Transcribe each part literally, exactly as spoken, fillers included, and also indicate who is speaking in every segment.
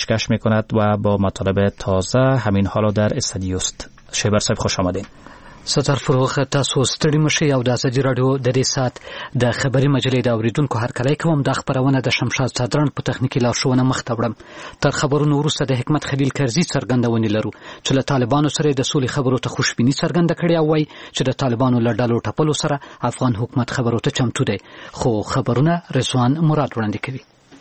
Speaker 1: پیشکش میکند و با مطالب تازه همین حالا در استودیو است. شیبر صاحب خوش آمدین.
Speaker 2: ستر فروغ تاسو ستړي مشي او د ازادي رادیو د دې سات د خبري مجلې د اوریدونکو هر کله کوم د خبرونه د شمشاد صدران په تخنیکی لارښوونه مخ ته وړم. تر خبرونو وروسته د حکمت خلیل کرزي څرګندونې لرو چې له طالبانو سره د سولې خبرو ته خوشبیني څرګنده کړې او وايي چې د طالبانو له ډلو ټپلو سره افغان حکومت خبرو ته چمتو دی. خو خبرونه رضوان مراد وړاندې کوي.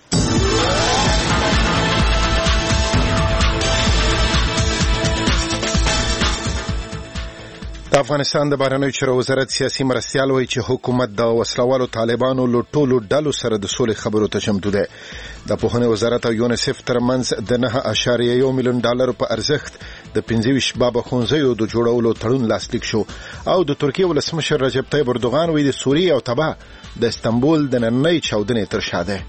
Speaker 3: د افغانستان د بهرنیو چارو وزارت سیاسي مرستیال وایي چې حکومت د وسلوالو طالبانو له ټولو ډلو سره د سولې خبرو ته چمتو دی. د پوهنې وزارت او یونیسف ترمنځ د نه اعشاریه یو میلیون ډالر په ارزښت د پنځه ویشت بابا ښوونځیو د جوړولو تړون لاسلیک شو او د ترکیې ولسمشر رجب طیب اردوغان وایي د سوریې او تبا د استانبول د نننۍ چاودنې تر شا دی.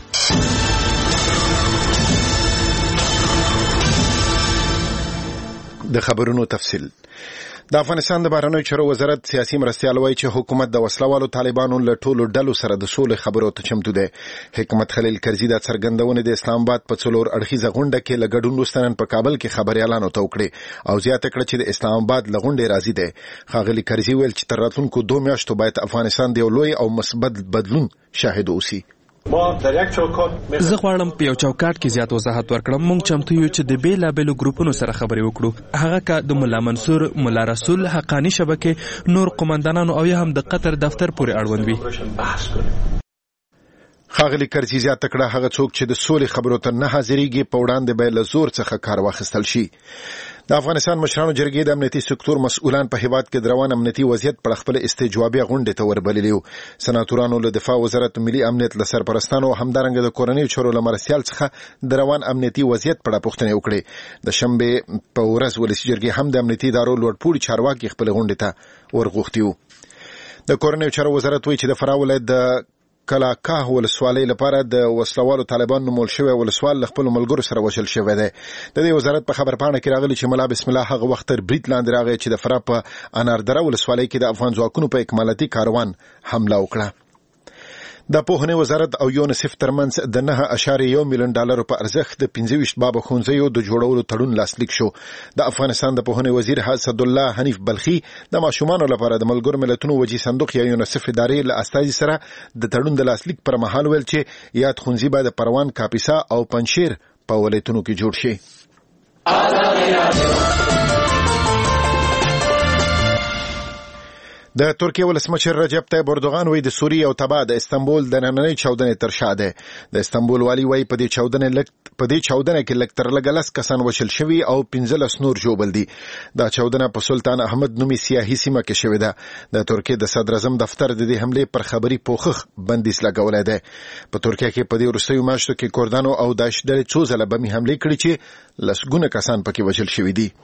Speaker 3: د خبرونو تفصیل. د افغانستان د بهرنیو چارو وزارت سیاسي مرستیال وایي چې حکومت د وسلوالو طالبانو له ټولو ډلو سره د سولې خبرو ته چمتو دی. حکمت خلیل کرزي د څرګندونې د اسلام آباد په څلور اړخیزه غونډه کې له ګډون وروسته نن په کابل کې خبريالانو ته وکړې او زیاته کړه چې د اسلام آباد له غونډې راضي دی. ښاغلي کرزي ویل چې تر راتلونکو دوه میاشتو باید افغانستان د یو لوی او مثبت بدلون شاهد اوسي.
Speaker 4: زه غواړم په یو چوکاټ کې زیات وضاحت ورکړم. موږ چمتو یو چې د بیلابېلو ګروپونو سره خبرې وکړو، هغه که د مولا منصور، مولا رسول، حقانی شبکې، نور قومندانانو او یا هم د قطر دفتر پورې اړوند وي.
Speaker 3: ښاغلي کرزي زیاته کړه هغه څوک چې د سولې خبرو ته نه حاضرېږي په وړاندې به له زور څخه کار واخیستل شي. د افغانستان مشرانو جرګې د امنیتي سکتور مسؤلان په هیواد کې د روان امنیتي وضعیت پر خپل استجوابي غونډې ته وربللي وو. سناتورانو له دفاع وزارت ملي امنیت له سرپرستانو همدارنګه د کورنیو چارو له مرستیال څخه د روان امنیتي وضعیت په اړه پوښتنې وکړې. د شنبې په ورځ ولسي جرګې هم د امنیتي ادارو لوړپوړي چارواکي خپل غونډې ته ورغوښتي وو. د کورنیو چارو وزارت وایي چې د فراه ولایت د کلاکاه ولسوالۍ لپاره د وسلوالو طالبان نومول شوی ولسوال له خپل ملګرو سره وشل شوی دی. د دې وزارت په خبرپاڼه کې راغلی چې ملا بسم الله هغه وخت تر برید لاندې راغی چې د فراه په اناردره ولسوالۍ کې د افغان ځواکونو په اکمالاتي کاروان حمله وکړه. د پوهنې وزارت او یونیسف ترمنځ د نه اعشاریه یو میلیون ډالر په ارزښت د پنځه ویشت بابا ښوونځیو د جوړولو تړون لاسلیک شو. د افغانستان د پوهنې وزیر اسد الله حنیف بلخي د ماشومانو لپاره د ملګرو ملتونو وجې صندوق یا یونیسف ادارې له استازي سره د تړون د لاسلیک پر مهال ویل چې یاد ښوونځي باید د پروان، کاپیسا او پنجشیر په ولایتونو کې جوړ شي. د ترکیې ولسمشر رجب طیب اردوغان وایي د سوریې او تبا د استانبول د نننۍ چاودنې تر شا دی. د استانبول والي وایي په دې چاودنې لږ په دې چاودنه کې لږ تر لږه لس کسان وشل شوي او پنځلس نور ژوبل دي. دا چاودنه په سلطان احمد نومي سیاحي سیمه کې شوې ده. د ترکیې د صدر اعظم دفتر د دې حملې پر خبري پوښښ بندیز لګولی دی. په ترکیه کې په دې وروستیو میاشتو کې کردانو او داعش ډلې څو ځله بمي حملې کړي چې لسګونه کسان پکې وژل شوي دي.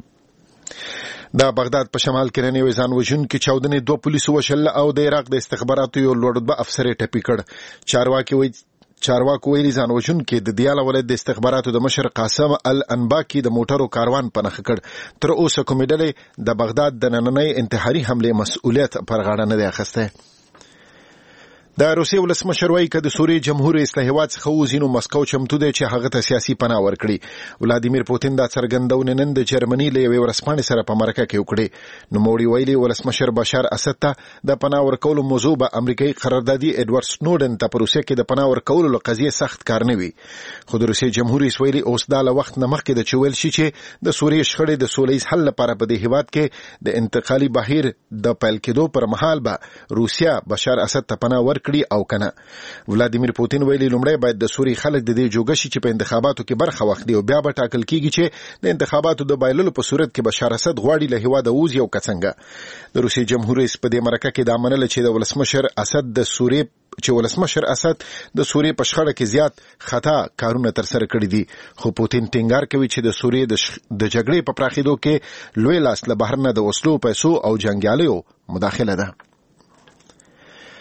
Speaker 3: د بغداد په شمال کې رنیو ځان وژونکي چاودنې دوه پولیسو وشل او د عراق د استخباراتو یو لوړ رتبه افسر یې ټپي کړ. چارواکي وایي چارواکو ویلي ځان وژونکي د دیاله ولایت د استخباراتو د مشر قاسم الانباکي د موټرو کاروان په نښه کړ. تر اوسه کومې ډلې د بغداد د نننۍ انتحاري حملې مسؤلیت پر غاړه نه دی اخیستی. د روسیې ولسمشر وایي که د سوریې جمهور اصلاح هیواد څخه ووځي نو مسکو چمتو دی چې هغه ته سیاسي پناه ورکړي. ولادیمیر پوتین دا څرګندونې نن د جرمني له یوې ورځپاڼې سره په مرکه کې وکړې. نوموړي ویلي ولسمشر بشار اسد ته د پناه ورکولو موضوع به امریکایي قراردادي ایډوارډ سنوډن ته په روسیه کې د پناه ورکولو له قضیې سخت کار نه وي. خو د روسیې جمهور رئیس ویلي اوس دا له وخت نه مخکې ده چې ویل شي چې د سوریې شخړې د سولیز حل لپاره په دې هیواد کې د انتقالي بهیر د پیل کېدو پر مهال به روسیا بشار اسد ته پناه ورکړي او کنه. ولادیمیر پوتین ویلي لومړی باید د سوریې خلک د دې جوګه شي چې په انتخاباتو کې برخه واخلي او بیا به ټاکل کیږي چې د انتخاباتو د بایللو په صورت کې بشار اسد غواړي له هیواده ووځي او که څنګه. د روسیې جمهور رئیس په دې مرکه کې دا منله چې د ولسمشر اسد د سوریې چې ولسمشر اسد د سوریې په شخړه کې زیات خطا کارونه تر سره کړي دي. خو پوتین ټینګار کوي چې د سوریې د, شخ... د جګړې په پراخېدو کې لوی لاس له بهر نه د وسلو، پیسو او جنګیالیو مداخله ده.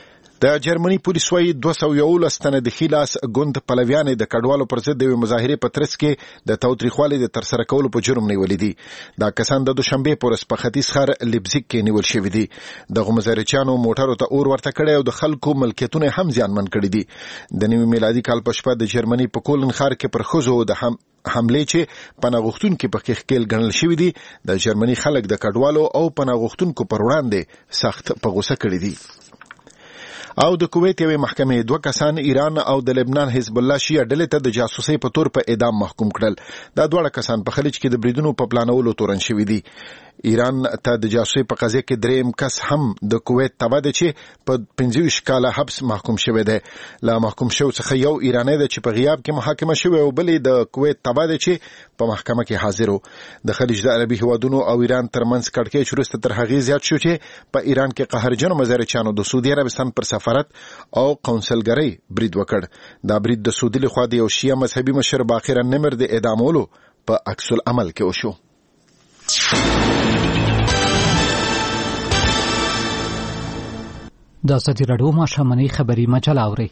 Speaker 3: د جرمني پولیس وايي دوه سوه یولس تنه د خلاص ګوند پلویانې د کډوالو پر ضد د مظاهرې په ترڅ کې د تاوتریخوالي د ترسره کولو په جرم نیولې دي. دا کسان د دوشنبه پر ورځ په ختیځ ښار لیپزیګ کې نیول شوي دي. دغه مظاهرچیانو موټرو ته اور ورته کړی او د خلکو ملکیتونه هم زیانمن کړي دي. د نوي میلادي کال په شپه د جرمني په کولن ښار کې پر ښځو د هم حمله چې پناه غوښتونکو په کې ښکیل ګڼل شوي دي د جرمني خلک د کډوالو او پناه غوښتونکو پر وړاندې سخت په غوسه کړي دي. او د کویت یوې محکمې دوه کسان ایران او د لبنان حزب الله شیعه ډلې ته د جاسوسۍ په تور په اعدام محکوم کړل. دا دواړه کسان په خلیج کې د بریدونو په پلانولو تورن شوي دي. ایران ته د جاسوسۍ په قضیه کې دریم کس هم د کویت تبع دی چې په پنځه ویشت کاله حبس محکوم شوی دی. لا محکوم شو څخه یو ایرانی دی چې په غیاب کې محاکمه شوی او بلې د کویت تبع دی چې په محکمه کې حاضر و. د خلیج د عربي هیوادونو او ایران ترمنځ کړکېچ وروسته تر هغې زیات شو چې په ایران کې قهرجنو مظاهرچیانو د سعودي عربستان پر سفارت او قونسلګرۍ برید وکړ. دا برید د سعودي لخوا د یو شیعه مذهبي مشر باقر النمر د اعدامولو په عکس العمل کې وشو.
Speaker 2: د ازادي راډیو ماښامنۍ خبري مجله اورئ.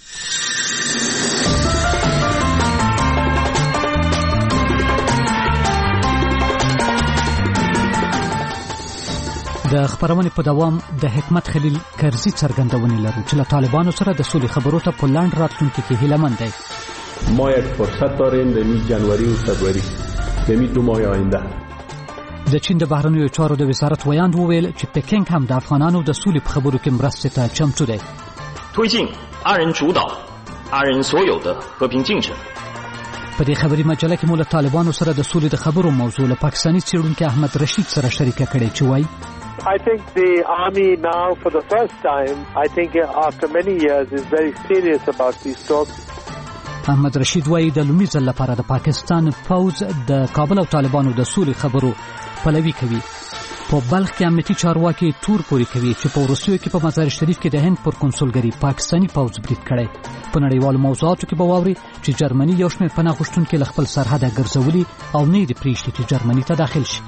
Speaker 2: د خبرونې په دوام د حکمت خلیل کرزي څرګندونې لرو چې له طالبانو سره د سولې خبرو ته په لاند راتلونکي کې هیله‌مند دی.
Speaker 5: ما یک فرصت داریم دمی جنوری و فبروری دمی دو ماه آینده.
Speaker 2: د چین د بهرنیو چارو د وزارت ویاند وویل چې پکینګ هم د افغانانو د سولې په خبرو کې مرستې ته چمتو دی.
Speaker 6: 推进二人主导二人所有的和平进程.
Speaker 2: په دې خبري مجله کې مو له طالبانو سره د سولې د خبرو موضوع له پاکستاني څېړونکي احمد رشید سره شریکه کړې چې وایي
Speaker 7: I think the army now for the first time, I think after many years, is very serious about these talks.
Speaker 2: احمد رشید وایي د لومړي ځل لپاره د پاکستان پوځ د کابل او طالبانو د سولې خبرو پلوي کوي. په بلخ کې امنیتي چارواکي تور پوري کوي چې په روسیې کې په مزار شریف کې د هند پر کنسولګری پاکستاني پوځ برید کړی. په نړیوالو موضوعاتو کې به واوري چې جرمني یو شمېر پناه غوښتونکي له خپل سرحده ګرځولي او نه یې پرېږدي چې جرمني ته داخل شي.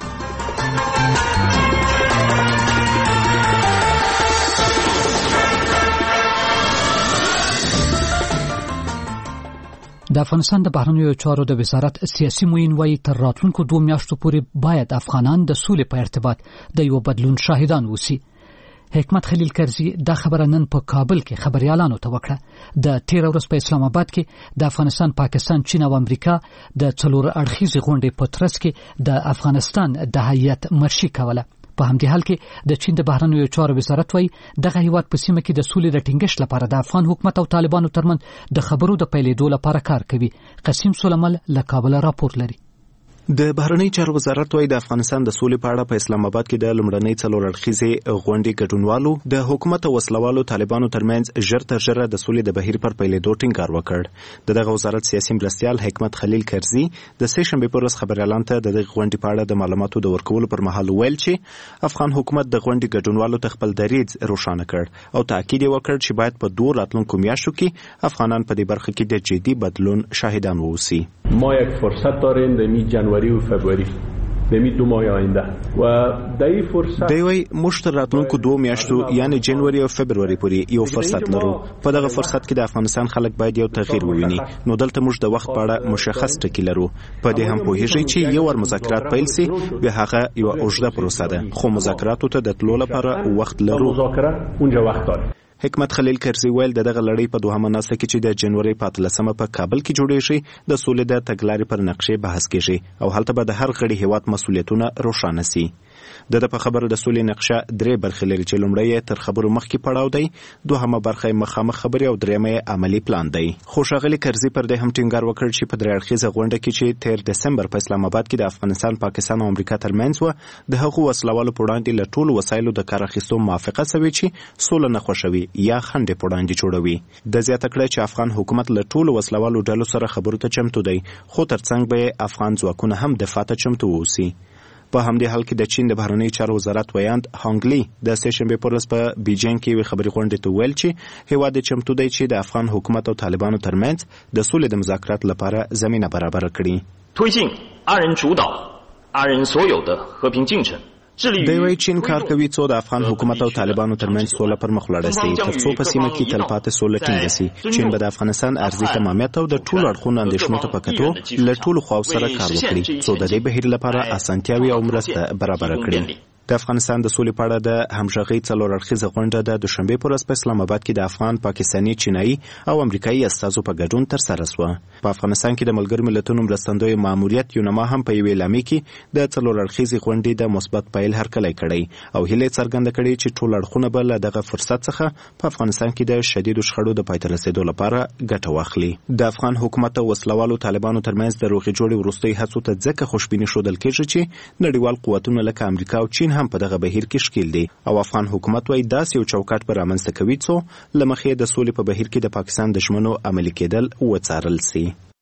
Speaker 2: د افغانستان د بهرنیو چارو د وزارت سیاسي معین وایي تر راتلونکو دوه میاشتو پورې باید افغانان د سولې په ارتباط د یو بدلون شاهدان وسی. حکمت خلیل کرزي دا خبره نن په کابل کې خبريالانو ته وکړه. د تیر ورځ په اسلام آباد کې د افغانستان، پاکستان، چین او امریکا د څلور اړخیزې غونډې په ترڅ کې د افغانستان د هیئت مرشي کوله. په همدې حال کې د چین د بهرنیو چارو وزارت وایي دغه هیواد په سیمه کې د سولې د ټینګښت لپاره د افغان حکومت او طالبانو ترمنځ د خبرو د پیلېدو لپاره کار کوي. قسیم سلیمل له کابل راپور لري.
Speaker 8: د بهرنی چارو وزارت وايي د افغانستان د سولې په اړه په اسلام آباد کې د لومړنۍ څلور اړخیزې غونډې ګډونوالو د حکومت او وسلوالو طالبانو ترمنځ ژر تر ژره د سولې د بهیر پر پیلېدو ټینګار وکړ. د دغه وزارت سیاسي مرستیال حکمت خلیل کرزي د سه شنبې په ورځ خبريالانو ته د دغه غونډې په اړه د معلوماتو د ورکولو پر مهال ویل چې افغان حکومت د غونډې ګډونوالو ته خپل دریځ روښانه کړ او تاکید یې وکړ چې باید په دوه راتلونکو میاشتو کې افغانان په دې برخه کې د جدي بدلون شاهدان واوسي.
Speaker 5: ما یک فرصت داریم دمی جنوری و فبروری دمی دو ماه آینده و دای فرصت
Speaker 8: دوی مشتر راتلونکو دوه میاشتو یعنی جنوري او فبروري پورې یو فرصت لرو. په دغه فرصت کې د افغانستان خلک باید یو تغییر وویني. نو دلته موږ د وخت په اړه مشخص ټکی لرو. په دې هم پوهیږئ چې یو ور مذاکرات پیل سي به هغه یو اوږده پروسه ده، خو مذاکراتو ته د تلو لپاره وخت لرو.
Speaker 5: مذاکرات اونجا وخت داره.
Speaker 8: حکمت خلیل کرزي ویل د دغه لړۍ په دوهمه ناسته کې چې د جنوري په اتلسمه په کابل کې جوړیږي د سولې د تګلارې پر نقشې بحث کیږي او هلته به د هر غړي هیواد مسولیتونه روښانه سي. د د په خبره د سولې نقشه درې برخې لري چې لومړی تر خبرو مخکې پړاو دی، دوهمه برخه مخامخ خبرې او دریمه عملی پلان دی. خو ښاغلي کرزي پر دې هم ټینګار وکړ چې په درې اړخیزه غونډه کې چې تیر دسمبر په اسلام آباد کې د افغانستان، پاکستان او امریکا ترمنځ و د هغو وسلوالو په وړاندې له ټولو وسایلو د کار اخیستو موافقه شوې چې سوله نه خوښوي یا خنډ وړاندې جوړوي. د زیاته کړه چې افغان حکومت له ټولو وسلوالو ډلو سره خبرو ته چمتو دی، خو ترڅنګ به افغان ځواکونه هم دفاع ته چمتو واوسي. په همدې حال کې د چین د بهرنیو چارو وزارت ویاند هانګلی د سه شنبې په ورځ په بیجینګ کې یوې خبري غونډې ته ویل چې هیواد یې چمتو دی چې د افغان حکومت او طالبانو ترمنځ د سولې د مذاکرات لپاره زمینه برابره کړي.
Speaker 6: 推进二人主导二人所有的和平进程
Speaker 8: د وی چین کار کوي څو د افغان حکومت او طالبانو ترمنځ سوله پر مخ لاړه سي ترڅو په سیمه کې تلپاتې سوله ټینګه سي. چین به د افغانستان ارضي تمامیت او د ټولو اړخونو اندېښنو ته په کتو له ټولو خواو سره کار وکړي څو د دې بهیر لپاره اسانتیاوي او مرسته برابر کړي. د افغانستان د سولې په اړه د همغږۍ څلور اړخیزه غونډه د دوشنبه په ورځ په اسلام آباد کې د افغان، پاکستاني، چینایي او امریکایي استازو په ګډون ترسره شوه. په افغانستان کې د ملګرو ملتونو مرستندوی ماموریت یونما هم په یوې اعلامیه کې د څلور اړخیزې غونډې د مثبت پیل هرکلی کړی او هیله څرګنده کړې چې ټول اړخونه به له دغه فرصت څخه په افغانستان کې د شدیدو شخړو د پای ته رسېدو لپاره ګټه واخلي. د افغان حکومت او وسلوالو طالبانو ترمنځ د روغې جوړې وروستۍ هڅو ته ځکه خوشبیني ښودل کېږي چې نړیوال قوتونه لکه امریکا او چین هم په دغه بهیر کې ښکیل دي او افغان حکومت وايي داسې یو چوکاټ به رامنځته کوي څو له مخې د سولې په بهیر کې د پاکستان د ژمنو عملي کېدل وڅارل سي.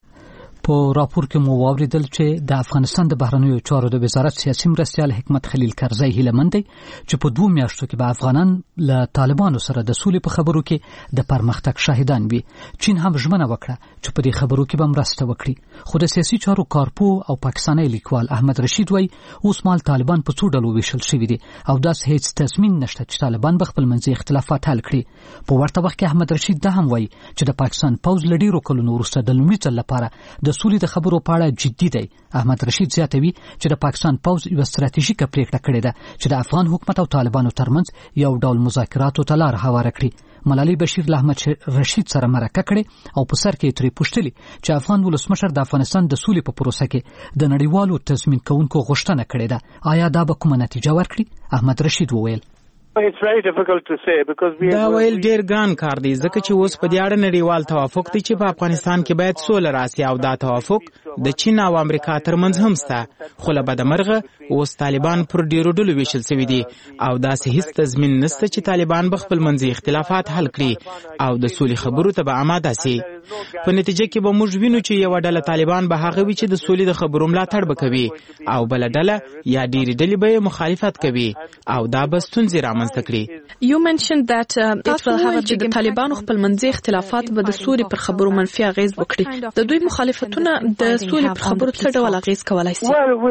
Speaker 2: په راپور کې مو واوریدل چې د افغانستان د بهرنیو چارو د وزارت سیاسي مرستیال حکمت خلیل کرزی هیله مند دی چې په دوه میاشتو کې به افغانان له طالبانو سره د سولې په خبرو کې د پرمختګ شاهدان وي. چین هم ژمنه وکړه چې په دې خبرو کې به مرسته وکړي خو د سیاسي چارو کارپو او پاکستاني لیکوال احمد رشید وايي اوس مال طالبان په څو ډلو ویشل شوي دي او داسې هیڅ تضمین نشته چې طالبان به خپل منځي اختلافات حل کړي. په ورته وخت کې احمد رشید دا هم وايي چې د پاکستان پوځ له ډیرو کلونو وروسته د لومړي ځل لپاره د سولې د خبرو په اړه جدي دی. احمد رشید زیاتوي چې د پاکستان پوځ یو ستراتیژیکه پریکړه کړې ده چې د افغان حکومت او طالبانو ترمنځ یو ډول مذاکراتو ته لار هواره کړي. ملالۍ بشیر له احمد رشید سره مرکه کړې او په سر کې ترې پوښتلي چې افغان ولسمشر د افغانستان د سولې په پروسه کې د نړیوالو تضمین کوونکو غوښتنه کړې ده آیا دا به کومه نتیجه ورکړي؟ احمد رشید وویل
Speaker 7: It's very difficult to say because we
Speaker 9: دا ویل ډیر ګران کار دی ځکه چې اوس په دې اړه نړیوال توافق دی چې په افغانستان کې باید سوله راسي او دا توافق د چین او امریکا ترمنځ هم شته خو له بده مرغه اوس طالبان پر ډیرو ډلو ویشل شوي دي او داسې هیڅ تضمین نشته چې طالبان به خپل منځي اختلافات حل کړي او د سولې خبرو ته به آماده سي. په نتیجه کې به موږ وینو چې یو ډله طالبان به هغه وي چې د سولې د خبرو ملاتړ وکوي او بل ډله یا ډېری ډلې به مخالفت کوي او دا به ستونزې رامنځته کړي.
Speaker 10: You mentioned that uh, it will have چې د طالبانو خپل منځي اختلافات به د سولې پر خبرو منفي اغیز وکړي. د دوی مخالفتونه د سولې پر خبرو څه ډول اغیز کولای شي؟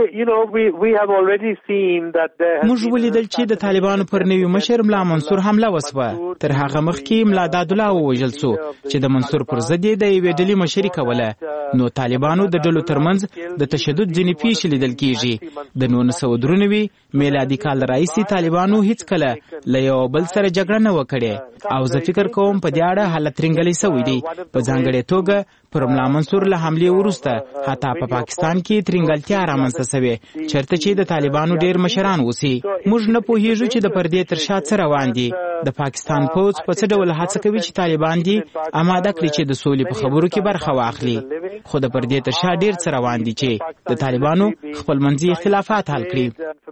Speaker 9: موږ ولیدل چې د طالبانو پر نوي مشر ملا منصور حمله وسوه. تر هغه مخکې ملا دادالله ووژل شو چې د منصور پر ضد د یوې ډلې مشري کوله. نو طالبانو د ډلو ترمنځ د تشدد ځینې پیښې لیدل کېږي. د نولس سوه درې نوي میلادي کال راهیسې طالبانو هیڅ کله له یو بل سره جګړه نه وکړي او زه فکر کوم په دې اړه حالت رنګلی سوی دی. په ځانګړې توګه پر ملا منصور له حملې وروسته حتی په پاکستان کې ترنګلتیا رامنځته سوې چېرته چې د طالبانو ډېر مشران اوسي. موږ نه پوهیږو چې د پردې تر شا څه روان دي. د پاکستان پوځ په څه ډول هڅه کوي چې طالبان دي آماده کړي چې د سولې په خبرو کې برخه واخلي خو د پردې تر شا ډېر څه روان دي چې د طالبانو خپل منځي اختلافات حل کړي.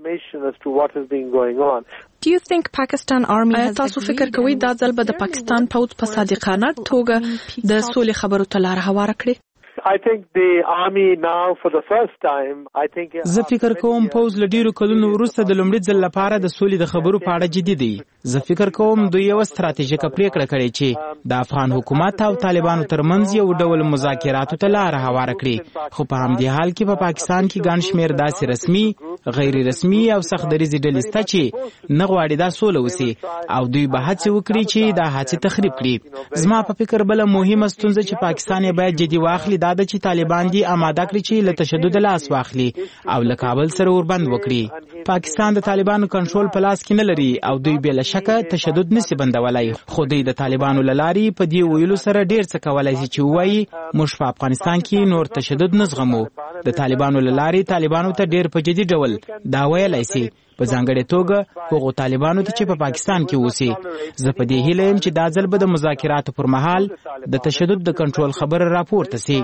Speaker 10: Do you think Pakistan Army has تاسو فکر کوئ دا ځل به د پاکستان پوځ په صادقانه توګه د سولې خبرو ته لار هواره کړي؟
Speaker 7: I think the army now for the first time I think
Speaker 9: زه فکر کوم پوځ له ډیرو کلونو وروسته د لومړي ځل لپاره د سولې د خبرو په اړه جدي دی. زه فکر کوم دوی یو ستراتیژیکه پریکړه کړې چې د افغان حکومت او طالبانو ترمنځ یو ډول مذاکراتو ته لار هواره کړي خو په همدې حال کې په پا پاکستان کې ګڼ شمېر داسې رسمي غیر رسمي او سخت دریځي ډلې شته چې نه غواړي دا سوله وسي او دوی به هڅې وکړي چې دا هڅې تخریب کړي. زما په فکر بله مهمه ستونزه چې پاکستان یې باید جدي واخلي دا ده چې طالبان دي آماده کړي چې له تشدد لاس واخلي او له کابل سره وربند وکړي. پاکستان د طالبانو کنټرول په لاس کې نه لري او دوی بې له شکه تشدد نشي بندولای خو دوی د طالبانو له لارې په دې ویلو سره ډېر څه کولای شي چې ووایي موږ په افغانستان کې نور تشدد نه زغمو. د طالبانو له لارې طالبانو ته ډېر په جدي ډول دا ویلای شي په ځانګړې توګه هغو طالبانو ته چې په پاکستان کې اوسي. زه په دې هیله یم چې دا ځل به د مذاکراتو پر مهال د تشدد د کنټرول خبره راپورته سي.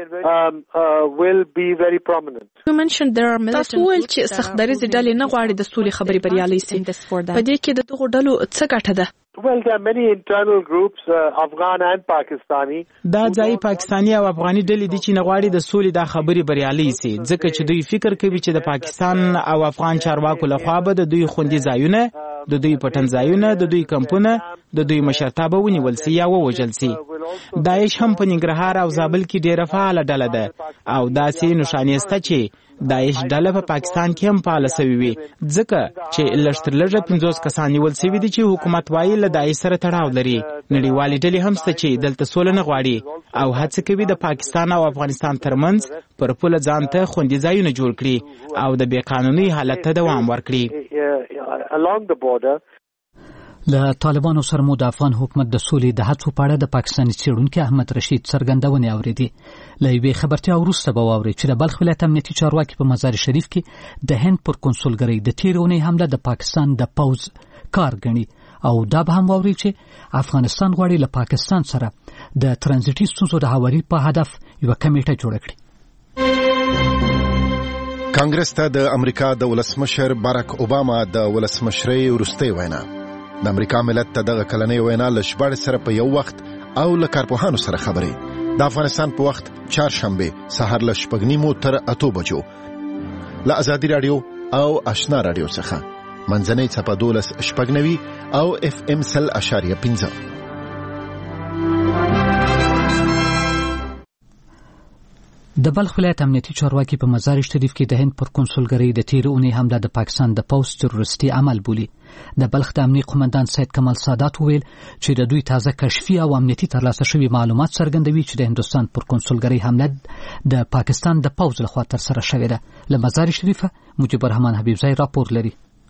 Speaker 10: تاسو ویل چې سخت دریځي ډلې نه غواړي د سولې خبرې بریالۍ سي. په دې کې د دغو ډلو څه ګټه ده؟
Speaker 7: Well, there are many internal groups, uh, Afghan and Pakistani.
Speaker 9: دا ځای پاکستاني او افغاني ډلې دي چې نه غواړي د سولې دا خبرې بریالۍ سي ځکه چې دوی فکر کوي چې د پاکستان او افغان چارواکو لخوا به د دوی خوندي ځایونه د دوی پټنځایونه، د دوی کمپونه، د دوی مشرتابه ونیول سي یا ووژل سي. داعش هم په ننګرهار او زابل کې ډیره فعاله ډله ده او داسې نښانې شته چې داعش ډله په پاکستان کې هم فعاله سوې وي، ځکه چې لږ تر لږه پنځوس کسان نیول سوي دي چې حکومت وایي له داعش سره تړاو لري. نړیوالې ډلې هم شته چې دلته سوله نه غواړي او هڅه کوي د پاکستان او افغانستان ترمنځ پر پوله ځان ته خوندي ځایونه جوړ کړي او د بې قانوني حالت ته دوام ورکړي.
Speaker 2: له طالبانو سره مو د افغان حکومت د سولې د هڅو په اړه د پاکستاني څېړونکي احمد رشید څرګندونې اورېدې. له یوې خبرتیا وروسته به واورئ چې د بلخ ولایت امنیتي چارواکي په مزار شریف کې د هند پر کنسولګرۍ د تېرې اونۍ حمله د پاکستان د پوځ کار ګڼي او دا به هم واورئ چې افغانستان غواړي له پاکستان سره د ترانزیټي ستونزو د هواري په هدف یوه کمیټه جوړه کړي.
Speaker 3: کانګرس ته د امریکا د ولسمشر باراک اوباما د ولسمشرۍ وروستۍ وینا. د امریکا ملت ته دغه کلنۍ وینا له ژباړې سره په یو وخت او له کارپوهانو سره خبرې د افغانستان په وخت چهارشنبه سهار له شپږ نیمو تر اتو بجو له ازادي راډیو او آشنا راډیو څخه منځنۍ څپه دولس شپږ نوي او اف ام سل اشاریه پنځه.
Speaker 2: د بلخ ولایت امنیتي چارواکي په مزار شریف کې د هند پر کنسولګرۍ د تېرې اونۍ حمله د پاکستان د پوځ تروریستي عمل بولي. د بلخ د امنیتي قومندان سید کمال سادات وویل چې د دوی تازه کشفي او امنیتي ترلاسه شوي معلومات څرګندوي چې د هندوستان پر کنسولګرۍ حمله د پاکستان د پوځ لخوا ترسره شوې ده. له مزار شریفه مجيب الرحمن حبیبزی راپور لري.